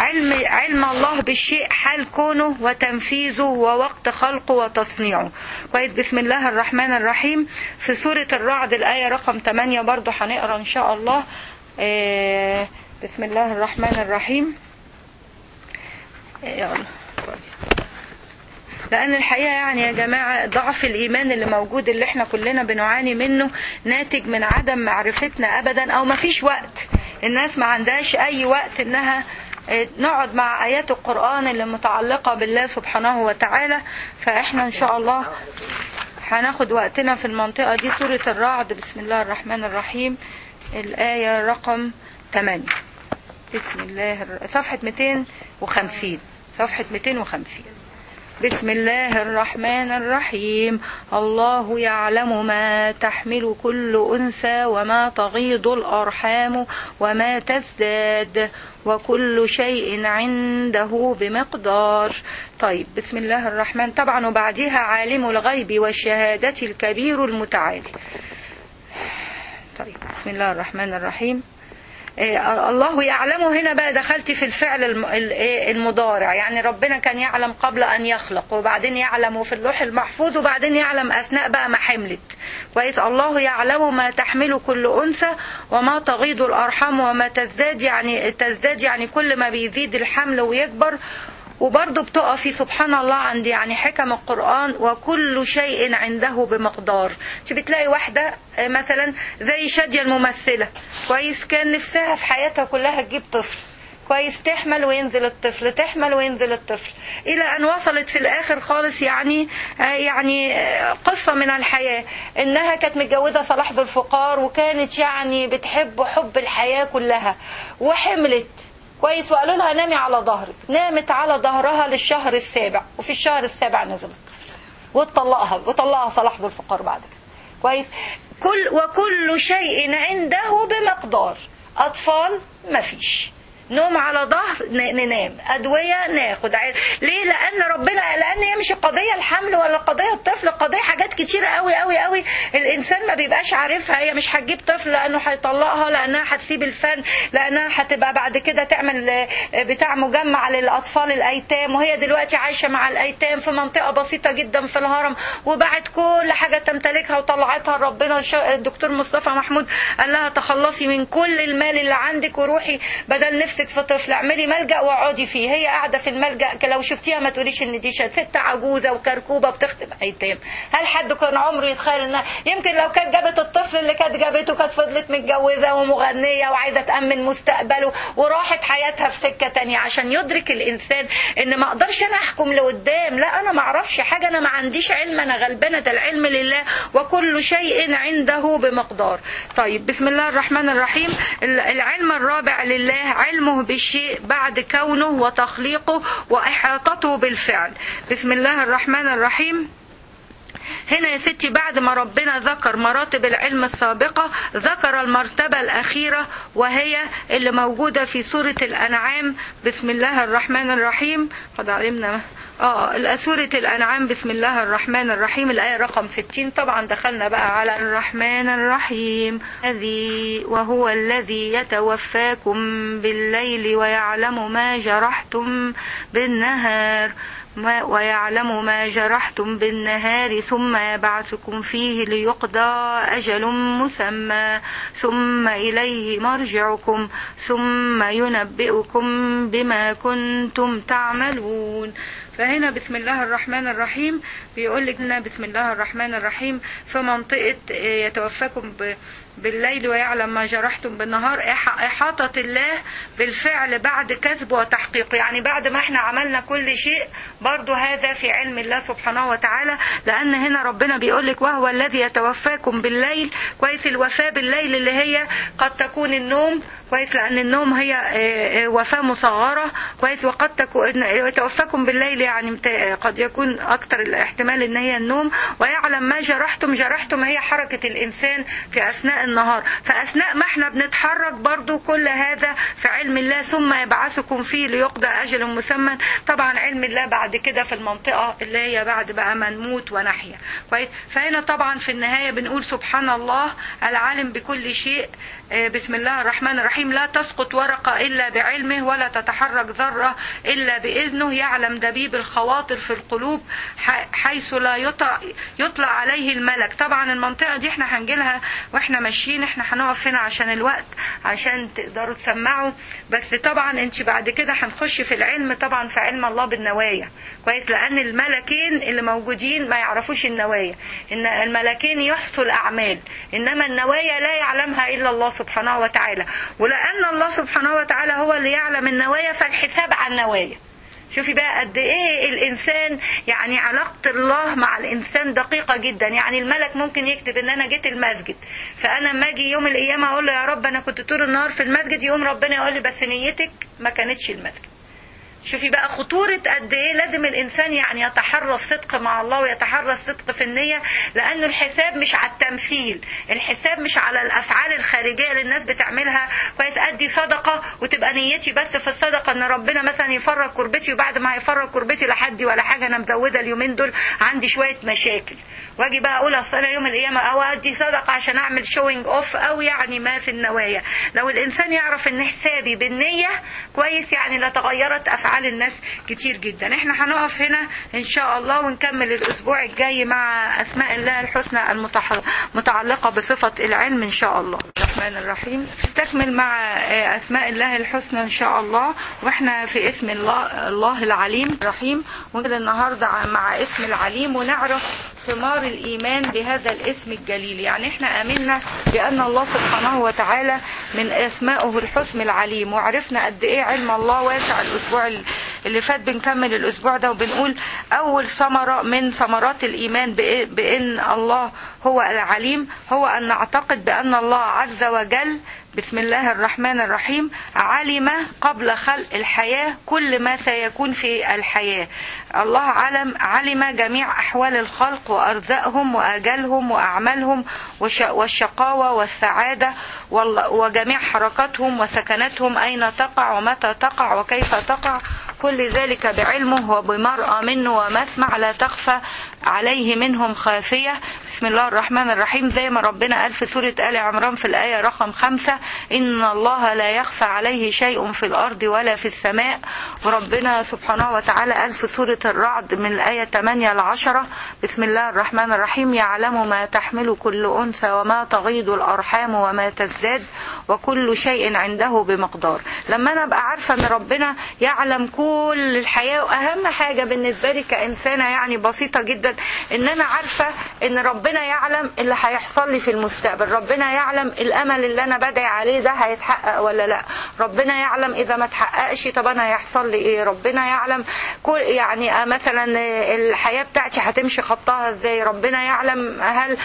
علم الله بالشيء حال كونه وتنفيذه ووقت خلقه وتصنيعه كويس. بسم الله الرحمن الرحيم في سورة الرعد الآية رقم 8 برضو هنقرأ ان شاء الله. بسم الله الرحمن الرحيم. يلا. لأن الحقيقة يعني يا جماعة ضعف الإيمان اللي موجود اللي احنا كلنا بنعاني منه ناتج من عدم معرفتنا أبدا، أو ما فيش وقت. الناس ما عندهاش أي وقت إنها نقعد مع آيات القرآن اللي متعلقة بالله سبحانه وتعالى. فإحنا إن شاء الله هناخد وقتنا في المنطقة دي. سورة الرعد بسم الله الرحمن الرحيم الآية رقم 8. بسم الله صفحة 250 صفحة 250. بسم الله الرحمن الرحيم. الله يعلم ما تحمل كل أنثى وما تغيض الأرحام وما تزداد وكل شيء عنده بمقدار. طيب بسم الله الرحمن طبعا وبعدها عالم الغيب والشهادة الكبير المتعال. طيب بسم الله الرحمن الرحيم. الله يعلمه هنا بقى دخلتي في الفعل المضارع، يعني ربنا كان يعلم قبل أن يخلق، وبعدين يعلم في اللوح المحفوظ، وبعدين يعلم أثناء بقى ما حملت كويس. الله يعلم ما تحمل كل أنثى وما تغيض الأرحام وما تزداد، يعني كل ما بيزيد الحمل ويكبر. وبرضه بتقفي سبحان الله عند يعني حكم القرآن وكل شيء عنده بمقدار. انت بتلاقي واحدة مثلا زي شادية الممثلة كويس، كان نفسها في حياتها كلها تجيب طفل كويس، تحمل وينزل الطفل، تحمل وينزل الطفل، إلى أن وصلت في الآخر خالص يعني قصة من الحياة إنها كانت متجوزة صلاح ذو الفقار، وكانت يعني بتحب حب الحياة كلها، وحملت كويس، وقالوا لها نامي على ظهرك. نامت على ظهرها للشهر السابع، وفي الشهر السابع نزل الطفل وطلقها صلاح ذو الفقار بعد كده كويس. وكل شيء عنده بمقدار. أطفال ما فيش، نوم على ظهر ننام، أدوية ناخد. ليه؟ لأن هي مش القضية الحمل ولا القضية الطفل، القضية حاجات كتيرة قوي قوي قوي الإنسان ما بيبقاش عارفها. هي مش هتجيب طفل لأنه هيطلقها، لأنها هتسيب الفن، لأنها هتبقى بعد كده تعمل بتاع مجمع للأطفال الأيتام، وهي دلوقتي عايشة مع الأيتام في منطقة بسيطة جدا في الهرم، وبعد كل حاجة تمتلكها وطلعتها ربنا. الدكتور مصطفى محمود قال لها تخلصي من كل المال اللي عندك وروحي بدل نفسك نفسك في طفل، اعملي ملجأ واقعدي فيه، هي قاعدة في الملجأ لو شفتيها ما تقوليش ان دي ست عجوزة وكركوبة بتخدم ايتام. هل حد كان عمره يتخيل انها يمكن لو كانت جابت الطفل اللي كانت جابته كانت فضلت متجوزة ومغنية وعايزة تأمن مستقبله وراحت حياتها في سكة تانية، عشان يدرك الانسان ان ما اقدرش انا احكم لقدام، لا انا ما اعرفش حاجة، انا ما عنديش علم، انا غلبانة، ده العلم لله وكل شيء عنده بمقدار. طيب بسم الله الرحمن الرحيم. العلم الرابع لله علمه بالشيء بعد كونه وتخليقه وإحاطته بالفعل. بسم الله الرحمن الرحيم. هنا يا ستي بعد ما ربنا ذكر مراتب العلم السابقة ذكر المرتبة الأخيرة وهي اللي موجودة في سورة الأنعام. بسم الله الرحمن الرحيم. قد علمنا سورة الأنعام. بسم الله الرحمن الرحيم الآية رقم 60. طبعا دخلنا بقى على الرحمن الرحيم. وهو الذي يتوفاكم بالليل ويعلم ما جرحتم بالنهار ثم يبعثكم فيه ليقضى أجل مسمى ثم إليه مرجعكم ثم ينبئكم بما كنتم تعملون. فهنا بسم الله الرحمن الرحيم بيقول لك هنا بسم الله الرحمن الرحيم في منطقة يتوفاكم بالليل ويعلم ما جرحتم بالنهار، إحاطة الله بالفعل بعد كسب وتحقيق، يعني بعد ما احنا عملنا كل شيء برضو هذا في علم الله سبحانه وتعالى، لأن هنا ربنا بيقولك وهو الذي يتوفاكم بالليل. كويس، الوفاة بالليل اللي هي قد تكون النوم، كويس، لأن النوم هي وفاة مصغرة، كويس، وقد تكون يتوفاكم بالليل يعني قد يكون أكتر الاحتمال ان هي النوم. ويعلم ما جرحتم هي حركة الإنسان في أثناء النهار، فأثناء ما احنا بنتحرك برضو كل هذا في علم الله. ثم يبعثكم فيه ليقضى أجل مسمى. طبعا علم الله بعد كده في المنطقة اللي هي بعد بقى ما نموت ونحيا، كويس. فهنا طبعا في النهاية بنقول سبحان الله العالم بكل شيء. بسم الله الرحمن الرحيم. لا تسقط ورقة إلا بعلمه ولا تتحرك ذرة إلا بإذنه. يعلم دبيب الخواطر في القلوب حيث لا يطلع عليه الملك. طبعا المنطقة دي احنا هنجيلها واحنا ماشيين، احنا هنقف هنا عشان الوقت عشان تقدروا تسمعوا، بس طبعا انت بعد كده هنخش في العلم طبعا في علم الله بالنوايا، كويس، لأن الملكين اللي موجودين ما يعرفوش النوايا، إن الملكين يحصوا الأعمال إنما النوايا لا يعلمها إلا الله سبحانه وتعالى. ولأن الله سبحانه وتعالى هو اللي يعلم النوايا فالحساب على النوايا. شوفي بقى قد ايه الانسان يعني علاقة الله مع الانسان دقيقة جدا. يعني الملك ممكن يكتب ان انا جيت المسجد، فانا لما اجي يوم القيامة اقول له يا رب انا كنت طول النهار في المسجد، يقوم ربنا يقول لي بس نيتك ما كانتش المسجد. شوفي بقى خطورة قد ايه لازم الانسان يعني يتحرى الصدق مع الله ويتحرى الصدق في النية، لانه الحساب مش على التمثيل، الحساب مش على الافعال الخارجية اللي الناس بتعملها، كويس، ادي صدقة وتبقى نيتي بس في الصدقة ان ربنا مثلا يفرج كربتي، وبعد ما هيفرج كربتي لحدي ولا حاجة انا مزودة اليومين دول عندي شوية مشاكل، واجي بقى اقول اصل انا يوم القيامة او ادي صدقة عشان اعمل شوينج اوف، او يعني ما في النوايا. لو الانسان يعرف ان حسابي بالنية كويس يعني لتغيرت افعال الناس كتير جدا. احنا هنقف هنا ان شاء الله ونكمل الاسبوع الجاي مع اسماء الله الحسنى المتعلقة بصفة العلم ان شاء الله. الرحمن الرحيم نستكمل مع اسماء الله الحسنى ان شاء الله، واحنا في اسم الله العليم الرحيم، وكده النهاردة مع اسم العليم ونعرف ثمار الإيمان بهذا الاسم الجليل. يعني احنا آمنا بأن الله سبحانه وتعالى من أسمائه الحسن العليم، وعرفنا قد ايه علم الله واسع. الأسبوع اللي فات بنكمل الأسبوع ده وبنقول أول ثمرة من ثمرات الإيمان بأن الله هو العليم هو أن نعتقد بأن الله عز وجل بسم الله الرحمن الرحيم علم قبل خلق الحياة كل ما سيكون في الحياة. الله علم جميع أحوال الخلق وأرزاقهم وأجلهم وأعمالهم والشقاوة والسعادة وجميع حركاتهم وسكناتهم، أين تقع ومتى تقع وكيف تقع، كل ذلك بعلمه وبمرأى منه ومسمع لا تخفى عليه منهم خافية. بسم الله الرحمن الرحيم زي ما ربنا قال في سورة آل عمران في الآية رقم 5 إن الله لا يخفى عليه شيء في الأرض ولا في السماء. وربنا سبحانه وتعالى قال في سورة الرعد من الآية 8-10 بسم الله الرحمن الرحيم يعلم ما تحمل كل أنثى وما تغيض الأرحام وما تزداد وكل شيء عنده بمقدار. لما انا ابقى عارفة ان ربنا يعلم كل الحياة، واهم حاجة بالنسبة لي كإنسانة يعني بسيطة جدا ان انا عارفة ان ربنا يعلم اللي هيحصل لي في المستقبل، ربنا يعلم الامل اللي انا بدعي عليه ده هيتحقق ولا لا، ربنا يعلم اذا ما تحققش طب انا هيحصل لي ايه، ربنا يعلم كل يعني مثلا الحياة بتاعتي هتمشي خطها ازاي، ربنا يعلم هل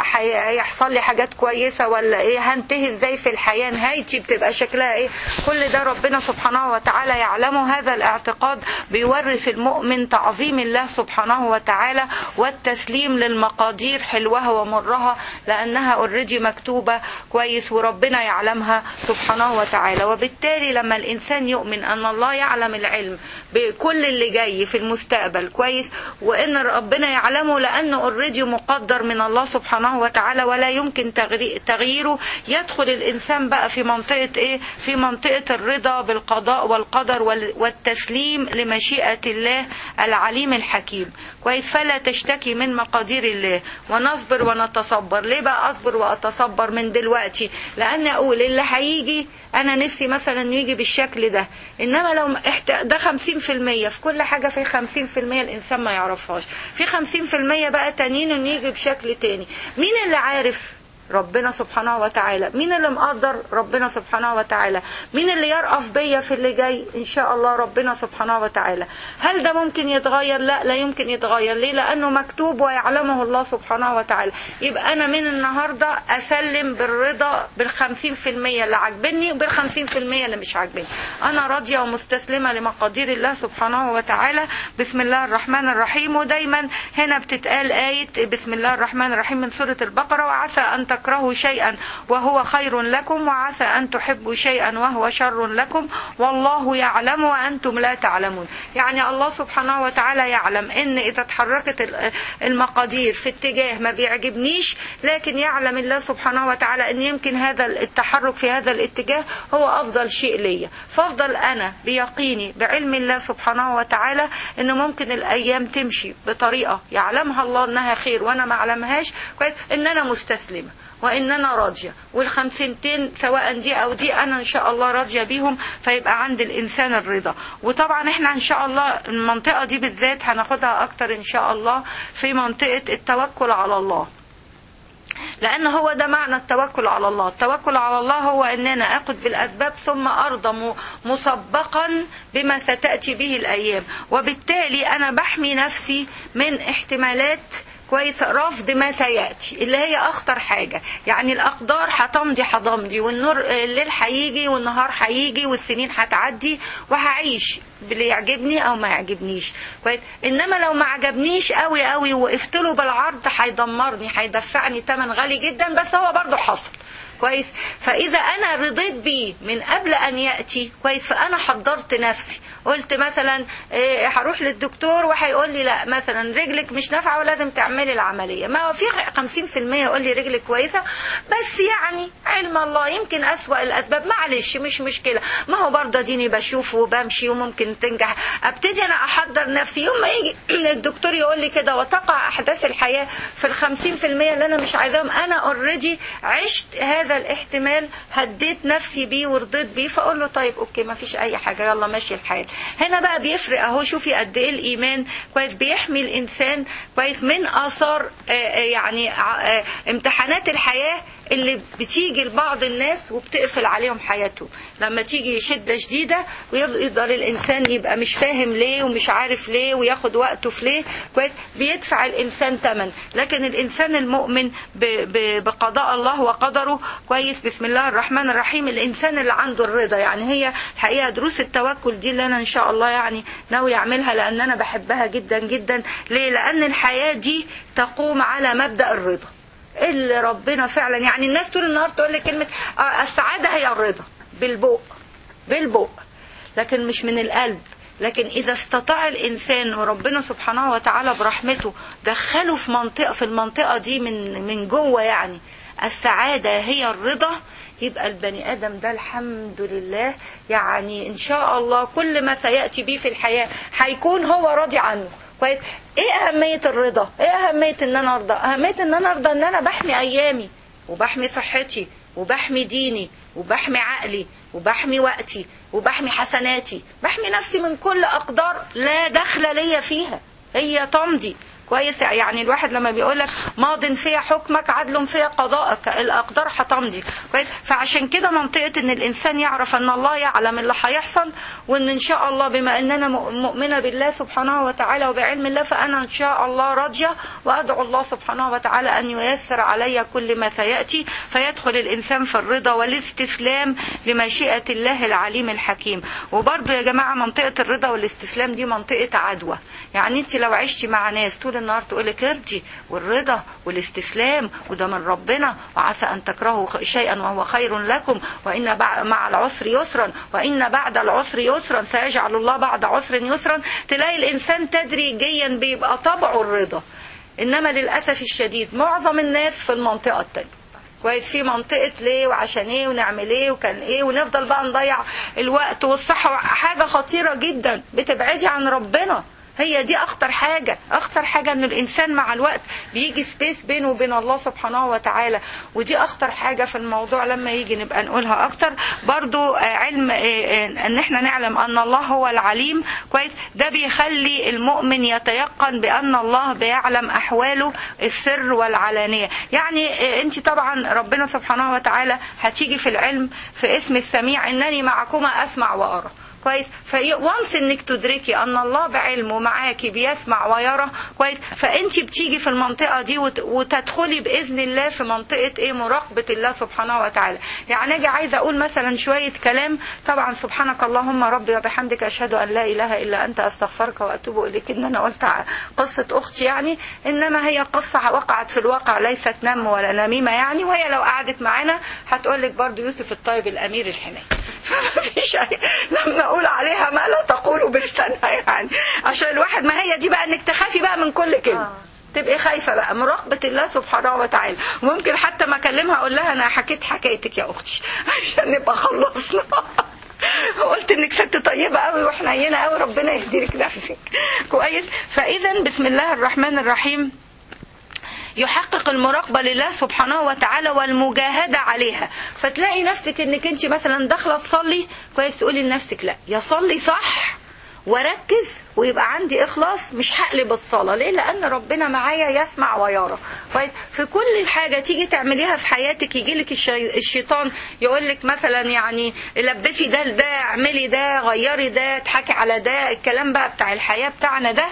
هيحصل لي حاجات كويسة ولا ايه، هنتهي ازاي في الحياة، نهايتي بتبقى شكلها ايه، كل ده ربنا سبحانه وتعالى يعلمه. هذا الاعتقاد بيورث المؤمن تعظيم الله سبحانه وتعالى والتسليم للمقادير حلوها ومرها، لانها اوريدي مكتوبة كويس وربنا يعلمها سبحانه وتعالى. وبالتالي لما الانسان يؤمن ان الله يعلم العلم بكل اللي جاي في المستقبل كويس، وان ربنا يعلمه لانه اوريدي مقدر من الله سبحانه وتعالى ولا يمكن تغييره، يدخل الانسان بقى في منطقة ايه، في منطقة الرضا بالقضاء والقدر والتسليم لمشيئة الله العليم الحكيم كويس. فلا تشتكي من مقادير الله ونصبر ونتصبر. ليه بقى اصبر واتصبر من دلوقتي؟ لان اقول اللي هيجي انا نفسي مثلا يجي بالشكل ده، انما لو ده 50% في كل حاجة، في 50% الانسان ما يعرفهاش، في 50% بقى تانيين انه يجي بشكل تاني. مين اللي عارف؟ ربنا سبحانه وتعالى. مين اللي مقدر؟ ربنا سبحانه وتعالى. مين اللي يرأف بيا في اللي جاي؟ ان شاء الله ربنا سبحانه وتعالى. هل ده ممكن يتغير؟ لا، لا يمكن يتغير. ليه؟ لانه مكتوب ويعلمه الله سبحانه وتعالى. يبقى انا من النهاردة اسلم بالرضا بال50% اللي عاجبني وبال50% اللي مش عاجبني. انا راضية ومستسلمة لمقادير الله سبحانه وتعالى. بسم الله الرحمن الرحيم. ودايما هنا بتتقال آية بسم الله الرحمن الرحيم من سورة البقرة: وعسى أن تكرهوا شيئا وهو خير لكم، وعسى أن تحبوا شيئا وهو شر لكم، والله يعلم وأنتم لا تعلمون. يعني الله سبحانه وتعالى يعلم ان اذا اتحركت المقادير في اتجاه ما بيعجبنيش، لكن يعلم الله سبحانه وتعالى ان يمكن هذا التحرك في هذا الاتجاه هو افضل شيء ليا. فافضل انا بيقيني بعلم الله سبحانه وتعالى انه ممكن الايام تمشي بطريقة يعلمها الله انها خير وانا ما اعلمهاش كويس، ان انا مستسلمة وان انا راضية، والخمسينتين سواء دي او دي انا ان شاء الله راضية بيهم، فيبقى عند الانسان الرضا. وطبعا احنا ان شاء الله المنطقة دي بالذات هناخدها اكتر ان شاء الله في منطقة التوكل على الله، لأن هو ده معنى التوكل على الله. التوكل على الله هو أننا أخذ بالأسباب ثم أرضى مسبقا بما ستأتي به الأيام، وبالتالي أنا بحمي نفسي من احتمالات كويس رفض ما سيأتي اللي هي أخطر حاجة. يعني الأقدار هتمضي والنور الليل هيجي والنهار هيجي والسنين هتعدي وهعيش باللي يعجبني أو ما يعجبنيش كويس. إنما لو ما عجبنيش قوي قوي وقفت له بالعرض هيدمرني، هيدفعني ثمن غالي جدا، بس هو برضو حصل كويس. فإذا أنا رضيت بيه من قبل أن يأتي كويس، فأنا حضرت نفسي. قلت مثلا هروح للدكتور وهيقول لي لا مثلا رجلك مش نافعة ولازم تعملي العملية، ما هو في 50% يقول لي رجلك كويسة، بس يعني علم الله يمكن أسوأ الأسباب، معلش مش مشكلة، ما هو برضه ديني بشوفه وبمشي وممكن تنجح. ابتدي أنا أحضر نفسي يوم ما يجي الدكتور يقول لي كده وتقع أحداث الحياة في 50% اللي أنا مش عايزاهم، أنا اوريدي عشت هذا الاحتمال، هديت نفسي بيه ورضيت بيه، فاقول له طيب اوكي ما فيش اي حاجة، يلا ماشي الحال. هنا بقى بيفرق اهو، شوفي قد ايه الايمان كويس بيحمي الانسان كويس من اثار يعني امتحانات الحياة اللي بتيجي لبعض الناس وبتقفل عليهم حياتهم. لما تيجي شدة شديدة ويقدر الإنسان يبقى مش فاهم ليه ومش عارف ليه وياخد وقته في ليه كويس، بيدفع الإنسان ثمن. لكن الإنسان المؤمن بقضاء الله وقدره كويس بسم الله الرحمن الرحيم، الإنسان اللي عنده الرضا. يعني هي الحقيقة دروس التوكل دي اللي أنا إن شاء الله يعني ناوي أعملها، لأن أنا بحبها جدا جدا. ليه؟ لأن الحياة دي تقوم على مبدأ الرضا اللي ربنا فعلا، يعني الناس طول النهار تقول لي كلمة السعادة هي الرضا بالبق لكن مش من القلب. لكن إذا استطاع الإنسان وربنا سبحانه وتعالى برحمته دخله في المنطقة دي من جوه، يعني السعادة هي الرضا، يبقى البني آدم ده الحمد لله يعني إن شاء الله كل ما سيأتي به في الحياة هيكون هو راضي عنه كويس. ايه اهمية الرضا؟ ايه اهمية ان انا ارضى؟ اهمية ان انا ارضى ان انا بحمي ايامي وبحمي صحتي وبحمي ديني وبحمي عقلي وبحمي وقتي وبحمي حسناتي، بحمي نفسي من كل أقدار لا دخل ليا فيها، هي تمضي. كويس؟ يعني الواحد لما بيقول لك ماض فيها حكمك عدل فيها قضاءك، الأقدار هتمضي. كويس؟ فعشان كده منطقة ان الإنسان يعرف ان الله يعلم اللي هيحصل، وان ان شاء الله بما اننا مؤمنة بالله سبحانه وتعالى وبعلم الله، فأنا ان شاء الله راضية، وأدعو الله سبحانه وتعالى أن ييسر علي كل ما سيأتي، فيدخل الإنسان في الرضا والاستسلام لمشيئة الله العليم الحكيم. وبرضو يا جماعة منطقة الرضا والاستسلام دي منطقة عدوى. يعني انت لو عشت مع ناس طول النهار تقولك ارجي والرضا والاستسلام وده من ربنا، وعسى أن تكرهوا شيئا وهو خير لكم، وإن مع العسر يسرا، وإن بعد العسر يسرا، سيجعل الله بعد عسر يسرا، تلاقي الإنسان تدريجيا بيبقى طبعه الرضا. إنما للأسف الشديد معظم الناس في المنطقة التانية. كويس؟ في منطقة ليه وعشان ايه ونعمل ايه وكان ايه، ونفضل بقى نضيع الوقت والصحة. حاجة خطيرة جدا، بتبعدي عن ربنا. هي دي اخطر حاجة. اخطر حاجة ان الانسان مع الوقت بيجي سبيس بينه وبين الله سبحانه وتعالى، ودي اخطر حاجة في الموضوع. لما يجي نبقى نقولها اكتر. برضو علم ان احنا نعلم ان الله هو العليم. كويس؟ ده بيخلي المؤمن يتيقن بان الله بيعلم احواله السر والعلانية. يعني انت طبعا ربنا سبحانه وتعالى هتيجي في العلم في اسم السميع، انني معكما اسمع وارى. كويس؟ وانس انك تدركي ان الله بعلمه معاكي بيسمع ويرى. كويس؟ فانت بتيجي في المنطقة دي وتدخلي باذن الله في منطقة ايه؟ مراقبة الله سبحانه وتعالى. يعني اجي عايزة اقول مثلا شوية كلام، طبعا سبحانك اللهم ربي وبحمدك اشهد ان لا اله الا انت استغفرك واتوب اليك، ان انا قلت قصة اختي يعني، انما هي قصة وقعت في الواقع، ليست نم ولا نميمة يعني. وهي لو قعدت معانا هتقولك برضو يوسف الطيب الامير الحنين. فمفيش اي لما اقول عليها ما لا تقول بلسانها يعني، عشان الواحد ما هي دي بقى انك تخافي بقى من كل كلمة. تبقى خايفة بقى، مراقبة الله سبحانه وتعالى. وممكن حتى ما اكلمها اقول لها انا حكيت حكايتك يا اختي عشان نبقى خلصنا. قلت انك ست طيبة قوي وحنينة قوي، ربنا يهديلك نفسك. كويس؟ فاذا بسم الله الرحمن الرحيم يحقق المراقبة لله سبحانه وتعالى والمجاهدة عليها. فتلاقي نفسك انك انت مثلا داخله تصلي. كويس؟ تقولي لنفسك لا، يصلي صح وركز ويبقى عندي إخلاص، مش هقلب الصلاة. ليه؟ لأن ربنا معايا يسمع ويرى. في كل حاجة تيجي تعمليها في حياتك يجيلك الشيطان يقولك مثلا يعني لبسي ده اعملي ده، غيري ده، اضحكي على ده، الكلام بقى بتاع الحياة بتاعنا ده.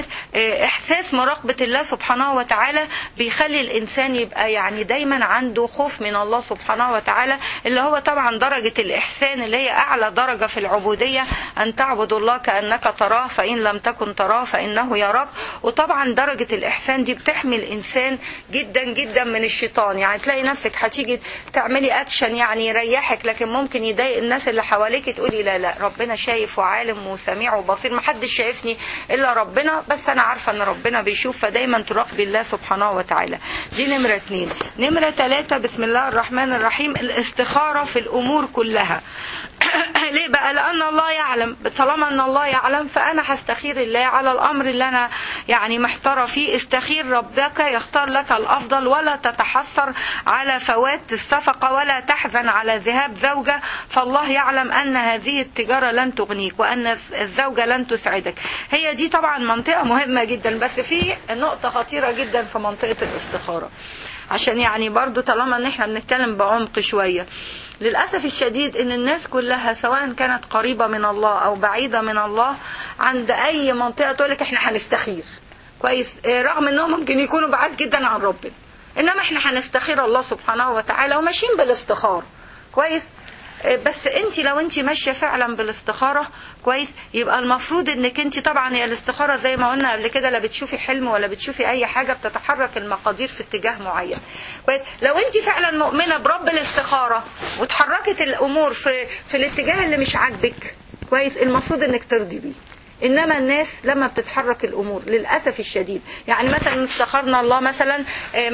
إحساس مراقبة الله سبحانه وتعالى بيخلي الإنسان يبقى يعني دايما عنده خوف من الله سبحانه وتعالى، اللي هو طبعا درجة الإحسان اللي هي أعلى درجة في العبودية، أن تعبد الله كأنك تراه فإن لم تكن تراه فإنه يراك. وطبعا درجة الإحسان دي بتحمي الإنسان جدا جدا من الشيطان. يعني تلاقي نفسك هتيجي تعملي أكشن يعني يريحك لكن ممكن يضايق الناس اللي حواليك، تقولي لا لا، ربنا شايف وعالم وسميع وبصير، محدش شايفني إلا ربنا، بس أنا عارفة أن ربنا بيشوف. فدايما تراقبي الله سبحانه وتعالى. دي نمرة 2. نمرة 3 بسم الله الرحمن الرحيم الاستخارة في الأمور كلها. ليه بقى؟ لأن الله يعلم. طالما أن الله يعلم فأنا هستخير الله على الأمر اللي أنا يعني محتارة فيه. استخير ربك يختار لك الأفضل، ولا تتحسر على فوات الصفقة، ولا تحزن على ذهاب زوجة، فالله يعلم أن هذه التجارة لن تغنيك وأن الزوجة لن تسعدك. هي دي طبعا منطقة مهمة جدا، بس في نقطة خطيرة جدا في منطقة الاستخارة، عشان يعني برضو طالما ان احنا بنتكلم بعمق شوية. للأسف الشديد ان الناس كلها سواء كانت قريبة من الله او بعيدة من الله، عند اي منطقة تقولك احنا هنستخير. كويس؟ رغم انهم ممكن يكونوا بعاد جدا عن ربنا، انما احنا هنستخير الله سبحانه وتعالى وماشيين بالاستخارة. كويس؟ بس انت لو انت ماشيه فعلا بالاستخاره كويس، يبقى المفروض انك انت طبعا هي الاستخاره زي ما قلنا قبل كده، لا بتشوفي حلم ولا بتشوفي اي حاجه، بتتحرك المقادير في اتجاه معين. كويس؟ لو انت فعلا مؤمنه برب الاستخاره وتحركت الامور في الاتجاه اللي مش عاجبك، كويس، المفروض انك ترضي بيه. انما الناس لما بتتحرك الامور للاسف الشديد، يعني مثلا استخرنا الله مثلا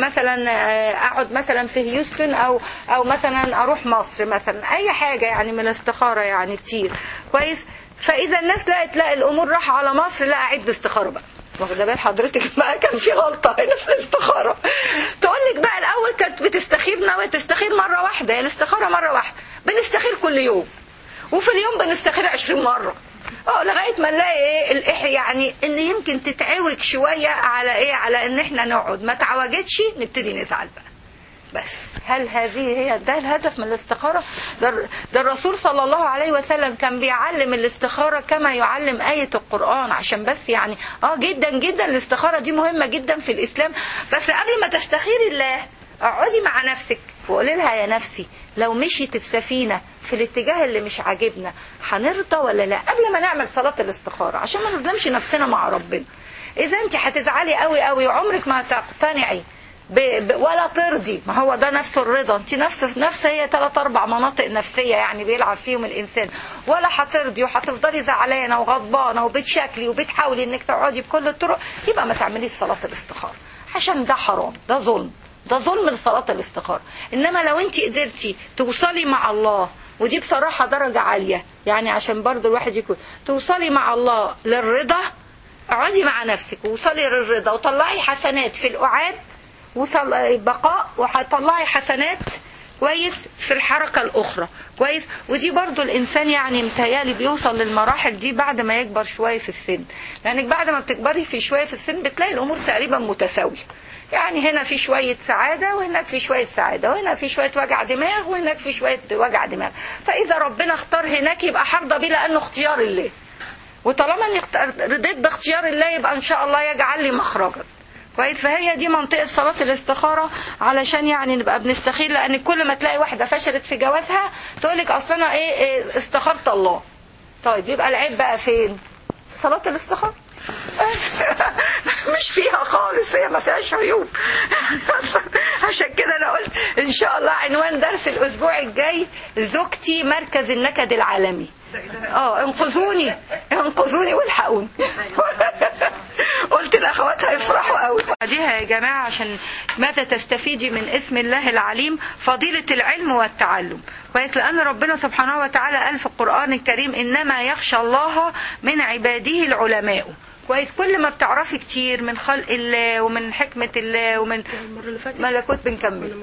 اقعد مثلا في هيوستن او مثلا اروح مصر مثلا، اي حاجه يعني من الاستخاره يعني كتير. كويس؟ فاذا الناس لا الامور راح على مصر، لا اعد استخاره بقى. واخده بال حضرتك بقى كان في غلطه هنا في الاستخاره. تقول لك بقى الاول كانت بتستخير ناويه تستخير مره واحده، هي الاستخاره مره واحده، بنستخير كل يوم، وفي اليوم بنستخير 20 مرة لغاية ما نلاقي يعني ان يمكن تتعوج شوية على على ان احنا نقعد، ما تعوجتش نبتدي نزعل بقى. بس هل هذه هي ده الهدف من الاستخارة؟ ده الرسول صلى الله عليه وسلم كان بيعلم الاستخارة كما يعلم آية القرآن، عشان بس يعني جدا جدا الاستخارة دي مهمة جدا في الإسلام. بس قبل ما تستخير الله اقعدي مع نفسك وقولي لها يا نفسي لو مشيت السفينة في الاتجاه اللي مش عاجبنا هنرضى ولا لا، قبل ما نعمل صلاة الاستخارة، عشان ما نظلمش نفسنا مع ربنا. إذا أنت هتزعلي قوي قوي وعمرك ما هتقتنعي ولا ترضي، ما هو ده نفس الرضا، انت نفس هي 3-4 مناطق نفسية يعني بيلعب فيهم الإنسان، ولا هترضي وهتفضلي زعلانة وغضبانة وبتشكلي وبتحاولي انك تقعدي بكل الطرق، يبقى ما تعمليش صلاة الاستخارة، عشان ده حرام، ده ظلم، ده ظلم لصلاة الاستخارة. إنما لو انت قدرتي توصلي مع الله، ودي بصراحة درجة عالية يعني، عشان برضو الواحد يكون توصلي مع الله للرضا، اقعدي مع نفسك ووصلي للرضا وطلعي حسنات في الأعاد بقاء، وهتطلعي حسنات كويس في الحركة الأخرى كويس. ودي برضو الإنسان يعني متهيالي بيوصل للمراحل دي بعد ما يكبر شوية في السن، لأنك بعد ما بتكبري في شوية في السن بتلاقي الأمور تقريبا متساوية، يعني هنا في شوية سعادة وهناك في شوية سعادة، وهنا في شوية وجع دماغ وهناك في شوية وجع دماغ. فإذا ربنا اختار هناك يبقى حرضى بيه لأنه اختيار الله، وطالما اني رضيت باختيار الله يبقى إن شاء الله يجعل لي مخرجا كويس. فهي دي منطقة صلاة الاستخارة، علشان يعني نبقى بنستخير، لأن كل ما تلاقي واحدة فشلت في جوازها تقولك أصلا استخرت الله. طيب يبقى العيب بقى فين؟ صلاة الاستخارة مش فيها خالص، هي ما فيهاش عيوب عشان كده انا قلت ان شاء الله عنوان درس الاسبوع الجاي زوجتي مركز النكد العالمي. انقذوني والحقوني قلت الاخوات هيفرحوا قوي. بعديها يا جماعه عشان ماذا تستفيدي من اسم الله العليم؟ فضيله العلم والتعلم كويس، لان ربنا سبحانه وتعالى قال في القران الكريم انما يخشى الله من عباده العلماء كويس. كل ما بتعرفي كتير من خلق الله ومن حكمه الله ومن ملكوت بنكمل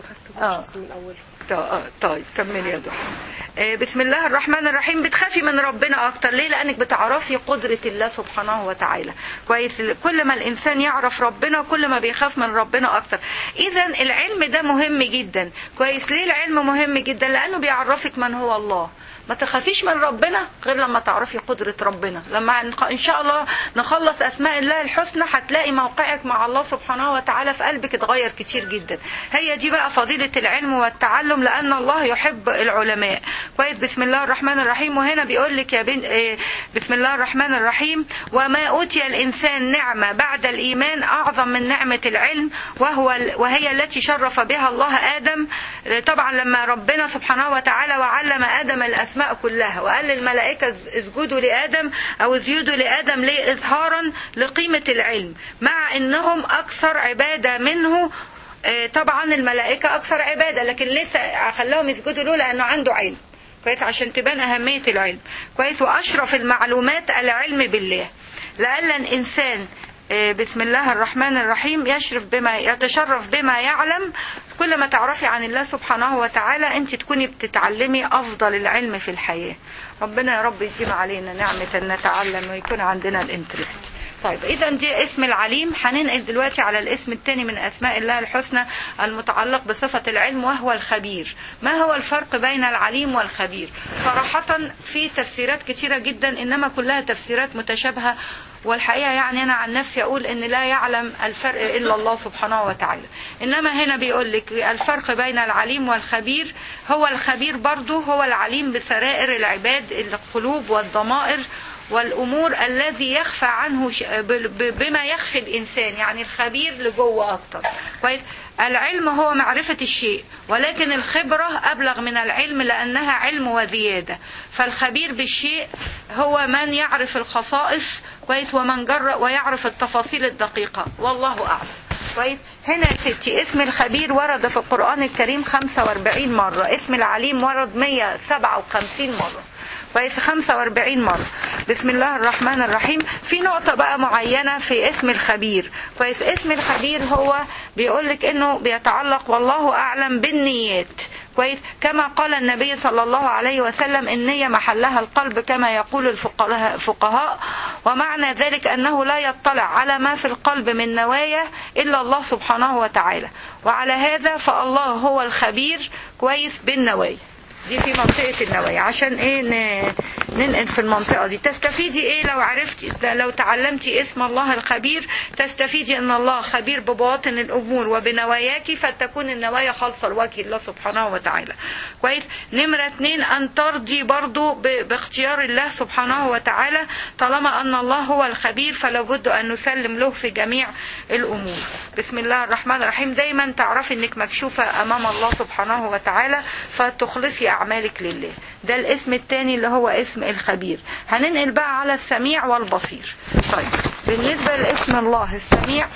طيب كملي يا ضحى. بسم الله الرحمن الرحيم. بتخافي من ربنا اكتر، ليه؟ لانك بتعرفي قدرة الله سبحانه وتعالى كويس. كل ما الانسان يعرف ربنا كل ما بيخاف من ربنا اكتر. اذا العلم ده مهم جدا كويس. ليه العلم مهم جدا؟ لانه بيعرفك من هو الله. ما تخافيش من ربنا غير لما تعرفي قدرة ربنا. لما ان شاء الله نخلص اسماء الله الحسنى هتلاقي موقعك مع الله سبحانه وتعالى في قلبك اتغير كتير جدا. هي دي بقى فضيلة العلم والتعلم، لان الله يحب العلماء كويس. بسم الله الرحمن الرحيم. وهنا بيقول لك يا بنت بسم الله الرحمن الرحيم: وما أوتي الإنسان نعمة بعد الإيمان أعظم من نعمة العلم وهي التي شرف بها الله آدم. طبعا لما ربنا سبحانه وتعالى وعلم آدم الأسماء كلها وقال للملائكة اسجدوا لآدم أو اسجدوا لآدم ليه؟ إظهارا لقيمة العلم، مع أنهم أكثر عبادة منه. طبعا الملائكة أكثر عبادة، لكن لسه خلاهم يسجدوا له لأنه عنده علم كويس، عشان تبان أهمية العلم كويس. وأشرف المعلومات العلم بالله، لأن الإنسان بسم الله الرحمن الرحيم يتشرف بما يعلم. كل ما تعرفي عن الله سبحانه وتعالى انت تكوني بتتعلمي افضل العلم في الحياة. ربنا يا رب يديم علينا نعمة نتعلم ويكون عندنا الانترست. طيب اذا دي اسم العليم. هننقل دلوقتي على الاسم الثاني من اسماء الله الحسنى المتعلق بصفة العلم وهو الخبير. ما هو الفرق بين العليم والخبير؟ صراحة في تفسيرات كتيرة جدا، انما كلها تفسيرات متشابهة، والحقيقة يعني أنا عن نفسي أقول إن لا يعلم الفرق إلا الله سبحانه وتعالى. إنما هنا بيقول لك الفرق بين العليم والخبير. هو الخبير برضو هو العليم بسرائر العباد، القلوب والضمائر والأمور الذي يخفى عنه بما يخفي الإنسان، يعني الخبير لجوه أكتر كويس. العلم هو معرفة الشيء، ولكن الخبرة أبلغ من العلم لأنها علم وزيادة. فالخبير بالشيء هو من يعرف الخصائص كويس ومن جرأ ويعرف التفاصيل الدقيقة، والله أعلم كويس. هنا يا ستي اسم الخبير ورد في القرآن الكريم 45 مرة، اسم العليم ورد 157 مرة كويس، 45 مرة. بسم الله الرحمن الرحيم. في نقطة بقى معينة في اسم الخبير كويس. اسم الخبير هو بيقولك انه بيتعلق والله اعلم بالنيات كويس. كما قال النبي صلى الله عليه وسلم النية محلها القلب كما يقول الفقهاء، ومعنى ذلك أنه لا يطلع على ما في القلب من نوايا إلا الله سبحانه وتعالى، وعلى هذا فالله هو الخبير كويس بالنوايا. دي في منطقة النوايا. عشان ايه ننقل في المنطقة دي؟ تستفيدي ايه لو عرفتي، لو تعلمتي اسم الله الخبير؟ تستفيدي ان الله خبير ببواطن الامور وبنواياك، فتكون النوايا خالصة لوجه الله سبحانه وتعالى. كويس. نمرة 2 ان ترضي برضو باختيار الله سبحانه وتعالى، طالما ان الله هو الخبير فلا بد ان نسلم له في جميع الامور. بسم الله الرحمن الرحيم. دايما تعرفي انك مكشوفة امام الله سبحانه وتعالى، فتخلصي أعمالك لله. ده الاسم الثاني اللي هو اسم الخبير. هننقل بقى على السميع والبصير. طيب بالنسبة لاسم الله السميع،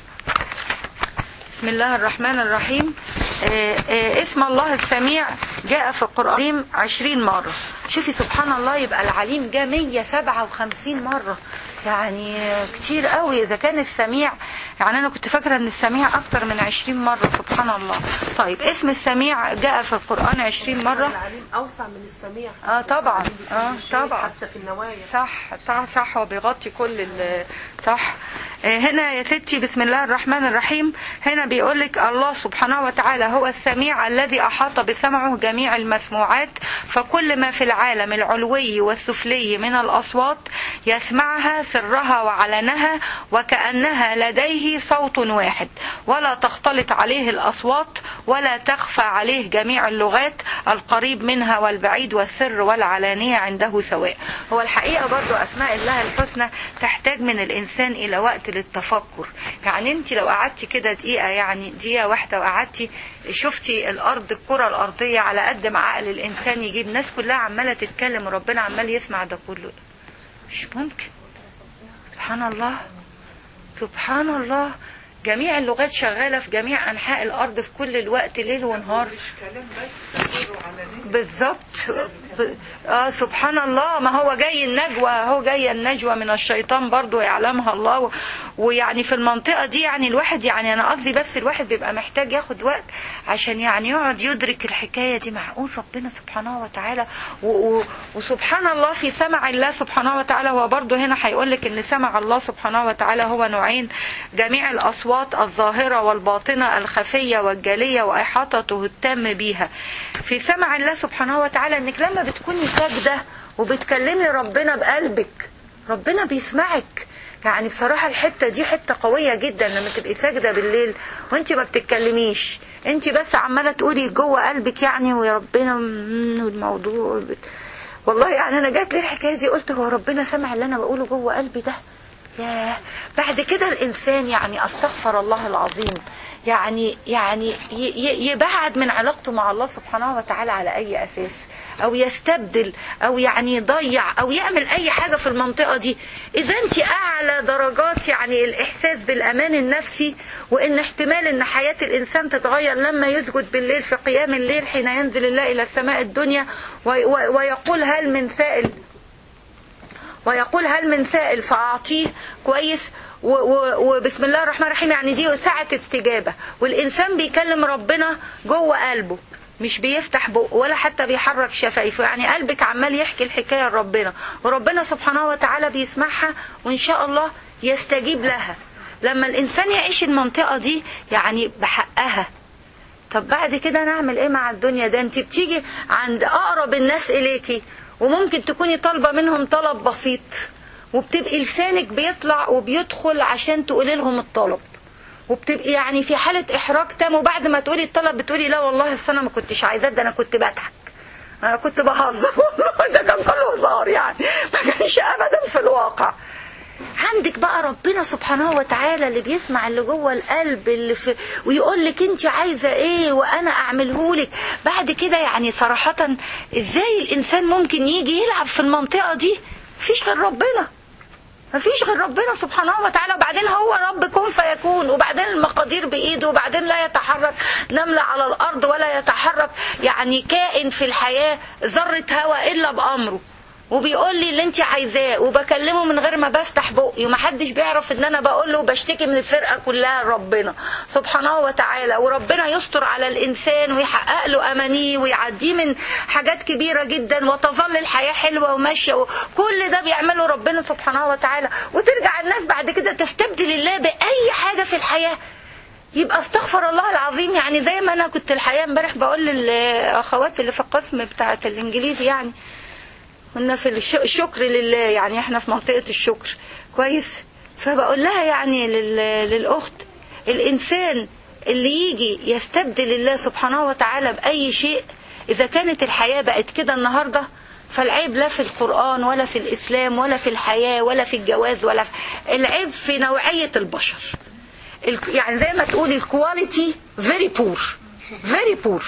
بسم الله الرحمن الرحيم. اسم الله السميع جاء في القرآن 20 مرة. شوفي سبحان الله، يبقى العليم جاء 157 مرة، يعني كتير قوي. إذا كان السميع، يعني أنا كنت فاكرة أن السميع أكتر من 20 مرة، سبحان الله. طيب اسم السميع جاء في القرآن 20 مرة. العليم أوسع من السميع. طبعا. طبعا. حتى في النوايا. صح وبيغطي كل صح. هنا يا ستي بسم الله الرحمن الرحيم، هنا بيقولك الله سبحانه وتعالى هو السميع الذي أحاط بسمعه جميع المسموعات، فكل ما في العالم العلوي والسفلي من الأصوات يسمعها سرها وعلنها، وكأنها لديه صوت واحد، ولا تختلط عليه الأصوات ولا تخفى عليه جميع اللغات، القريب منها والبعيد والسر والعلانية عنده سواء. هو الحقيقة برضو أسماء الله الحسنى تحتاج من الإنسان إلى وقت للتفكر. يعني انت لو قعدتي كده دقيقة، يعني دقيقة واحدة، وقعدتي شفتي الأرض، الكرة الأرضية على قد ما عقل الإنسان يجيب، الناس كلها عمالة تتكلم وربنا عمال يسمع ده كله، مش ممكن. سبحان الله سبحان الله. جميع اللغات شغالة في جميع أنحاء الأرض في كل الوقت، ليل ونهار. بالظبط. سبحان الله. ما هو جاي النجوى، هو جاي النجوى من الشيطان برضو يعلمها الله. ويعني في المنطقة دي يعني الواحد، يعني أنا قصدي بس الواحد بيبقى محتاج ياخد وقت عشان يعني يقعد يدرك الحكاية دي. معقول ربنا سبحانه وتعالى وسبحان الله في سمع الله سبحانه وتعالى. هو برضو هنا هيقولك ان سمع الله سبحانه وتعالى هو نوعين: جميع الأصوات الظاهرة والباطنة، الخفية والجلية، وإحاطته التام بيها. في سمع الله سبحانه وتعالى انك لما بتكوني ساجدة وبتكلمي ربنا بقلبك، ربنا بيسمعك. يعني بصراحة الحتة دي حتة قوية جدا، لما تبقي ساجدة بالليل وانت ما بتتكلميش، انت بس عمالة تقولي جوه قلبك يعني ويا ربنا الموضوع. والله يعني انا جات لي الحكاية دي، قلت هو ربنا سمع اللي انا بقوله جوه قلبي ده؟ ياه. بعد كده الانسان يعني استغفر الله العظيم، يعني يبعد من علاقته مع الله سبحانه وتعالى على اي اساس، او يستبدل، او يعني يضيع، او يعمل اي حاجة في المنطقة دي. اذا انت اعلى درجات يعني الاحساس بالامان النفسي، وان احتمال ان حياة الانسان تتغير لما يسجد بالليل في قيام الليل حين ينزل الله الى السماء الدنيا ويقول هل من سائل فأعطيه. كويس. وبسم الله الرحمن الرحيم، يعني دي ساعة استجابة، والإنسان بيكلم ربنا جوه قلبه، مش بيفتح بقه ولا حتى بيحرك شفايفه، يعني قلبك عمال يحكي الحكاية لربنا، وربنا سبحانه وتعالى بيسمعها وإن شاء الله يستجيب لها. لما الإنسان يعيش المنطقة دي يعني بحقها. طب بعد كده نعمل ايه مع الدنيا ده؟ انت بتيجي عند أقرب الناس إليكي، وممكن تكوني طالبة منهم طلب بسيط، وبتبقي لسانك بيطلع وبيدخل عشان تقولي لهم الطلب، وبتبقي يعني في حالة إحراج تام، وبعد ما تقولي الطلب بتقولي لا والله أنا ما كنتش عايزاه، ده أنا كنت بضحك، أنا كنت بهزر والله ده كان كله هزار، يعني ما كانش أبدا في الواقع. عندك بقى ربنا سبحانه وتعالى اللي بيسمع اللي جوه القلب اللي ويقول لك انت عايزه ايه وانا اعمله لك. بعد كده يعني صراحه ازاي الانسان ممكن يجي يلعب في المنطقه دي؟ مفيش غير ربنا، مفيش غير ربنا سبحانه وتعالى. وبعدين هو رب كن فيكون، وبعدين المقادير بإيده، وبعدين لا يتحرك نملة على الأرض ولا يتحرك يعني كائن في الحياة ذرة هواء إلا بأمره. وبيقول لي اللي انت عايزاه، وبكلمه من غير ما بفتح بقي، ومحدش بيعرف ان انا بقول له وبشتكي من الفرقه كلها لربنا سبحانه وتعالى. وربنا يستر على الانسان ويحقق له امانيه ويعديه من حاجات كبيره جدا، وتظل الحياه حلوه وماشيه، كل ده بيعمله ربنا سبحانه وتعالى. وترجع الناس بعد كده تستبدل الله باي حاجه في الحياه، يبقى استغفر الله العظيم. يعني زي ما انا كنت الحقيقه امبارح بقول للاخوات اللي في القسم بتاعه الانجليزي، يعني كنا في الشكر لله، يعني احنا في منطقه الشكر كويس، فبقول لها يعني للاخت، الانسان اللي يجي يستبدل الله سبحانه وتعالى باي شيء، اذا كانت الحياه بقت كده النهارده، فالعيب لا في القرآن ولا في الإسلام ولا في الحياة ولا في الجواز، ولا في العيب في نوعية البشر. يعني زي ما تقولي الكواليتي very poor.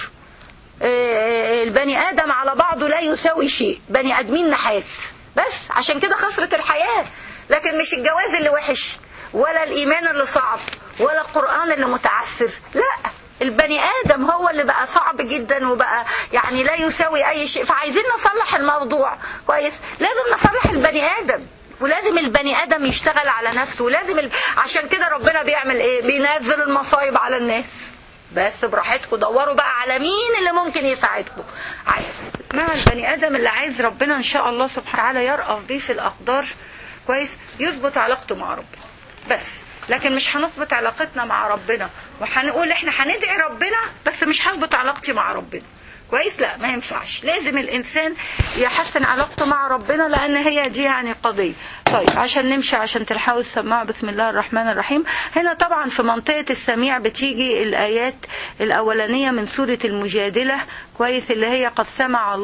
البني آدم على بعضه لا يساوي شيء، بني آدمين نحاس، بس عشان كده خسرت الحياة. لكن مش الجواز اللي وحش، ولا الإيمان اللي صعب، ولا القرآن اللي متعسر، لا، البني آدم هو اللي بقى صعب جدا، وبقى يعني لا يساوي أي شيء. فعايزين نصلح الموضوع كويس، لازم نصلح البني آدم، ولازم البني آدم يشتغل على نفسه، ولازم عشان كده ربنا بيعمل ايه؟ بينزل المصايب على الناس. بس براحتكم، دوروا بقى على مين اللي ممكن يساعدكم مع البني آدم اللي عايز ربنا ان شاء الله سبحانه وتعالى يرأف بيه في الأقدار كويس، يظبط علاقته مع ربنا بس. لكن مش هنظبط علاقتنا مع ربنا وهنقول احنا هندعي ربنا بس مش هظبط علاقتي مع ربنا كويس، لا ما ينفعش. لازم الإنسان يحسن علاقته مع ربنا، لأن هي دي يعني قضية. طيب عشان نمشي، عشان تلحقوا السماع، بسم الله الرحمن الرحيم. هنا طبعا في منطقة السميع بتيجي الآيات الأولانية من سورة المجادلة كويس، اللي هي قد سمع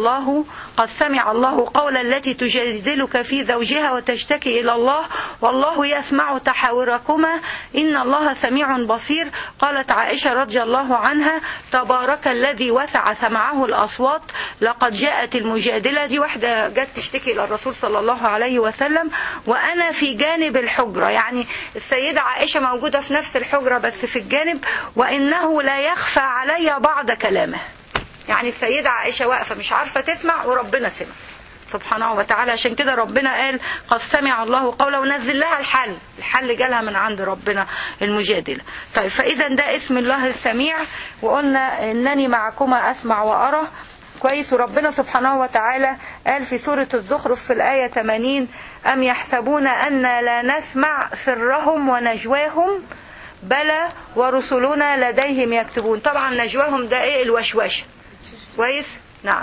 الله قول التي تجادلك في زوجها وتشتكي إلى الله والله يسمع تحاوركما إن الله سميع بصير. قالت عائشة رضي الله عنها تبارك الذي وسع سمعه الأصوات لقد جاءت المجادلة. دي واحدة جت تشتكي إلى الرسول صلى الله عليه وسلم وأنا في جانب الحجرة، يعني السيدة عائشة موجودة في نفس الحجرة بس في الجانب، وإنه لا يخفى علي بعض كلامه. يعني السيدة عائشة واقفة مش عارفة تسمع وربنا سمع سبحانه وتعالى. عشان كده ربنا قال قد سمع الله قوله ونزل لها الحل جالها من عند ربنا المجادلة. طيب فإذا ده اسم الله السميع، وقلنا إنني معكما أسمع وأرى كويس. وربنا سبحانه وتعالى قال في سورة الزخرف في الآية 80 أم يحسبون أن لا نسمع سرهم ونجواهم بلى ورسلنا لديهم يكتبون. طبعا نجواهم ده ايه؟ الوشوشة كويس. نعم.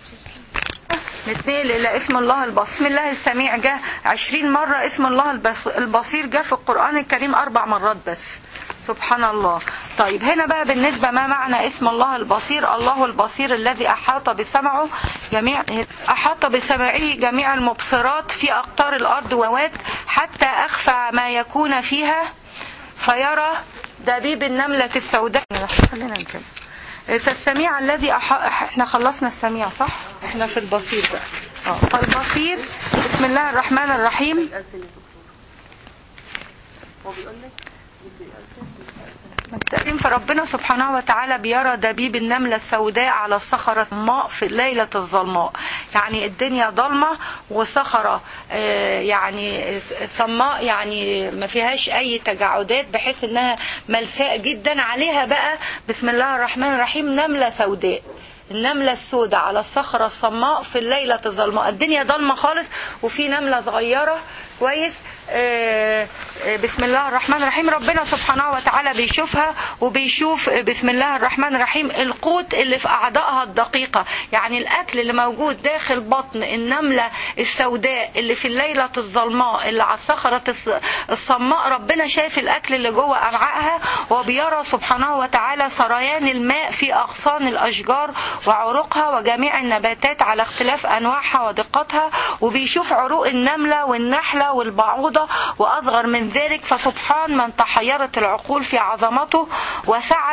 نتنقل إلى اسم الله البصير. اسم الله السميع جاء 20 مرة، اسم الله البصير جاء في القرآن الكريم 4 مرات بس، سبحان الله. طيب هنا بقى بالنسبة ما معنى اسم الله البصير؟ الله البصير الذي أحاط بسمعه جميع المبصرات في أقطار الأرض ووات حتى أخفى ما يكون فيها فيرى دبيب النملة السوداء. خلينا نكمل. فالسميع الذي احنا خلصنا السميع صح؟ احنا في البصير بقى. فالبصير بسم الله الرحمن الرحيم. فربنا سبحانه وتعالى بيرى دبيب النملة السوداء على الصخرة الصماء في الليلة الظلماء. يعني الدنيا ظلمة وصخرة يعني صماء، يعني ما فيهاش أي تجاعدات بحيث أنها ملساء جدا. عليها بقى بسم الله الرحمن الرحيم نملة سوداء، النملة السوداء على الصخرة الصماء في الليلة الظلماء. الدنيا ظلمة خالص وفي نملة صغيرة كويس. بسم الله الرحمن الرحيم. ربنا سبحانه وتعالى بيشوفها وبيشوف بسم الله الرحمن الرحيم القوت اللي في أعضائها الدقيقة، يعني الأكل اللي موجود داخل بطن النملة السوداء اللي في الليلة الظلماء اللي على الصخرة الصماء. ربنا شايف الأكل اللي جوه أمعائها، وبيرى سبحانه وتعالى سريان الماء في أغصان الأشجار وعروقها وجميع النباتات على اختلاف أنواعها ودقتها، وبيشوف عروق النملة والنحلة والبعوضة وأصغر من ذلك. فسبحان من تحيرت العقول في عظمته وسعت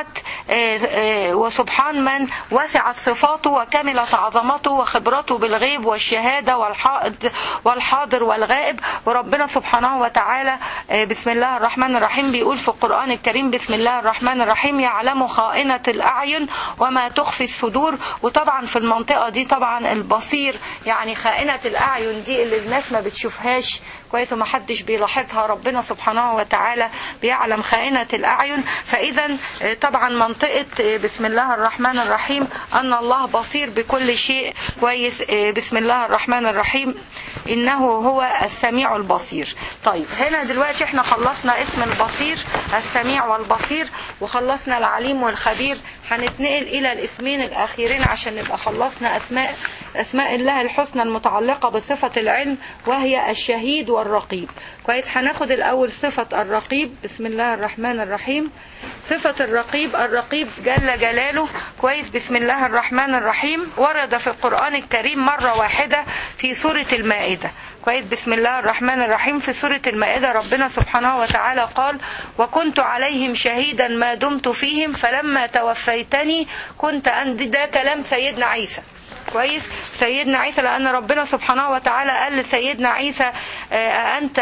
وسبحان من وسعت صفاته وكملت عظمته وخبرته بالغيب والشهادة والحاضر والغائب. وربنا سبحانه وتعالى بسم الله الرحمن الرحيم بيقول في القرآن الكريم بسم الله الرحمن الرحيم يعلم خائنة الأعين وما تخفي الصدور. وطبعا في المنطقة دي طبعا البصير يعني خائنة الأعين دي اللي الناس ما بتشوفهاش كويس وما حدش بيلاحظها، ربنا سبحانه وتعالى بيعلم خائنة الأعين. فإذا طبعا منطقة بسم الله الرحمن الرحيم أن الله بصير بكل شيء كويس. بسم الله الرحمن الرحيم إنه هو السميع البصير. طيب هنا دلوقتي احنا خلصنا اسم البصير السميع والبصير وخلصنا العليم والخبير. هنتنقل إلى الاسمين الأخيرين عشان نبقى خلصنا أسماء الله الحسنى المتعلقة بصفة العلم وهي الشهيد والرقيب. كويس. هناخد الأول صفة الرقيب بسم الله الرحمن الرحيم. صفة الرقيب جل جلاله كويس. بسم الله الرحمن الرحيم ورد في القرآن الكريم مرة واحدة في سورة المائدة كويس. بسم الله الرحمن الرحيم في سورة المائدة ربنا سبحانه وتعالى قال وكنت عليهم شهيدا ما دمت فيهم فلما توفيتني كنت أنت. ده كلام سيدنا عيسى كويس. سيدنا عيسى لأن ربنا سبحانه وتعالى قال لسيدنا عيسى أنت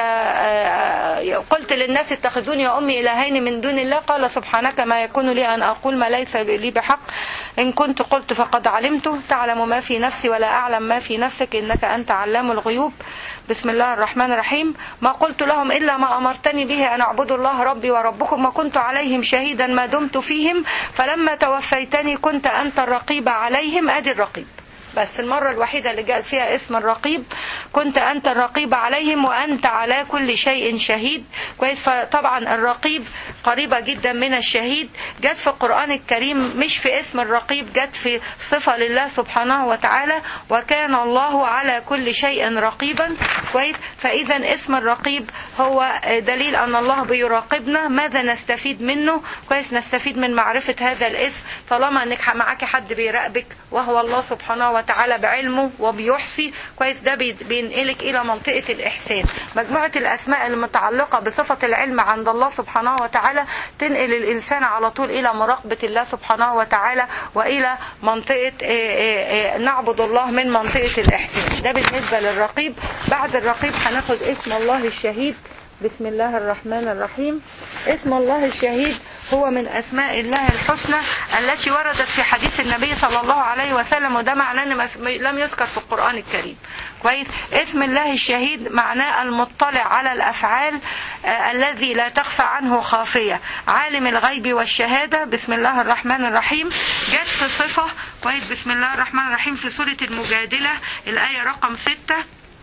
قلت للناس اتخذوني وأمي إلهين من دون الله قال سبحانك ما يكون لي أن أقول ما ليس لي بحق إن كنت قلت فقد علمته تعلم ما في نفسي ولا أعلم ما في نفسك إنك أنت علام الغيوب. بسم الله الرحمن الرحيم ما قلت لهم إلا ما أمرتني به أن أعبدوا الله ربي وربكم ما كنت عليهم شهيدا ما دمت فيهم فلما توفيتني كنت أنت الرقيب عليهم. أدي الرقيب بس المرة الوحيدة اللي جاء فيها اسم الرقيب كنت أنت الرقيب عليهم وأنت على كل شيء شهيد كويس. فطبعا الرقيب قريبة جدا من الشهيد. جت في القرآن الكريم مش في اسم الرقيب جت في صفة لله سبحانه وتعالى وكان الله على كل شيء رقيبا كويس. فإذا اسم الرقيب هو دليل أن الله بيراقبنا. ماذا نستفيد منه كويس؟ نستفيد من معرفة هذا الاسم طالما أنك معك حد بيراقبك وهو الله سبحانه وتعالى بعلمه وبيحصي كويس. ده بينقلك إلى منطقة الإحسان. مجموعة الأسماء المتعلقة بصفة العلم عند الله سبحانه وتعالى تنقل الإنسان على طول إلى مراقبة الله سبحانه وتعالى وإلى منطقة نعبد الله من منطقة الإحسان. ده بالنسبة للرقيب. بعد الرقيب هناخد اسم الله الشهيد. بسم الله الرحمن الرحيم. اسم الله الشهيد هو من أسماء الله الحسنى التي وردت في حديث النبي صلى الله عليه وسلم وده معناه أن لم يذكر في القرآن الكريم كويس. اسم الله الشهيد معناه المطلع على الأفعال الذي لا تخفى عنه خافية عالم الغيب والشهادة. بسم الله الرحمن الرحيم. جت في صفة كويس. بسم الله الرحمن الرحيم في سورة المجادلة الآية رقم 6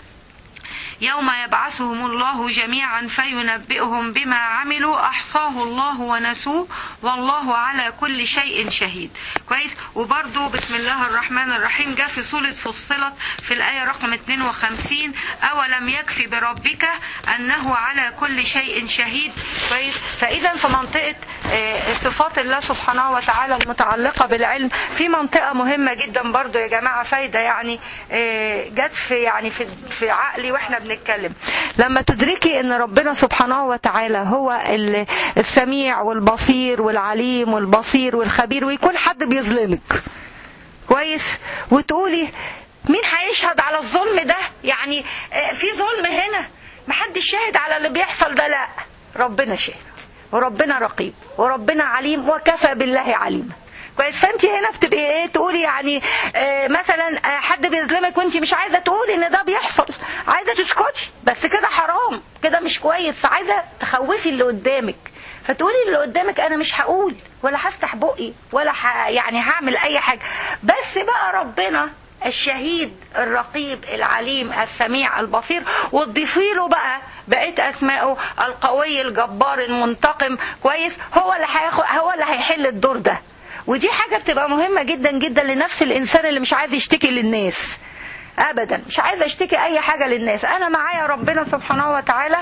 يوم يبعثهم الله جميعا فينبئهم بما عملوا أحصاه الله ونسوه والله على كل شيء شهيد كويس. وبرضو بسم الله الرحمن الرحيم جاء في سورة فصلت في الآية رقم 52 أولم يكفي بربك أنه على كل شيء شهيد كويس. فإذا في منطقة صفات الله سبحانه وتعالى المتعلقة بالعلم في منطقة مهمة جدا برضو يا جماعة فايدة يعني جت في عقلي واحنا بنتكلم. لما تدركي ان ربنا سبحانه وتعالى هو السميع والبصير والعليم والبصير والخبير ويكون حد بيظلمك كويس وتقولي مين هيشهد على الظلم ده؟ يعني في ظلم هنا محدش شاهد على اللي بيحصل ده. لا ربنا شاهد وربنا رقيب وربنا عليم وكفى بالله عليما كويس. فانت هنا بتبقي ايه تقولي يعني مثلا حد بيظلمك وانت مش عايزه تقولي ان ده بيحصل عايزه تسكتي بس كده حرام كده مش كويس فعايزه تخوفي اللي قدامك فتقولي اللي قدامك انا مش هقول ولا هفتح بقي ولا يعني هعمل اي حاجه. بس بقى ربنا الشهيد الرقيب العليم السميع البصير وتضيفي له بقى بقيت اسمائه القوي الجبار المنتقم كويس. هو اللي هيحل الدور ده. ودي حاجة بتبقى مهمة جدا جدا لنفس الإنسان اللي مش عايز يشتكي للناس أبدا مش عايز أشتكي أي حاجة للناس. أنا معايا ربنا سبحانه وتعالى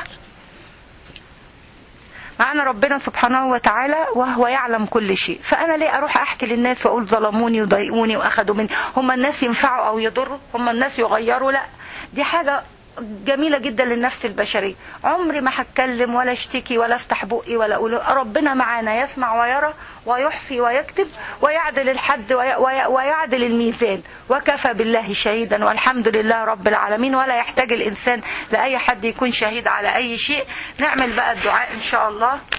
معنا ربنا سبحانه وتعالى وهو يعلم كل شيء. فأنا ليه أروح أحكي للناس وأقول ظلموني وضايقوني وأخذوا مني؟ هم الناس ينفعوا أو يضروا؟ هم الناس يغيروا؟ لا دي حاجة جميلة جدا للنفس البشرية. عمري ما هتكلم ولا اشتكي ولا افتح بقي ولا اقول ربنا معانا، يسمع ويرى ويحصي ويكتب ويعدل الحد ويعدل الميزان، وكفى بالله شهيدا والحمد لله رب العالمين. ولا يحتاج الإنسان لأي حد يكون شهيد على أي شيء. نعمل بقى الدعاء إن شاء الله.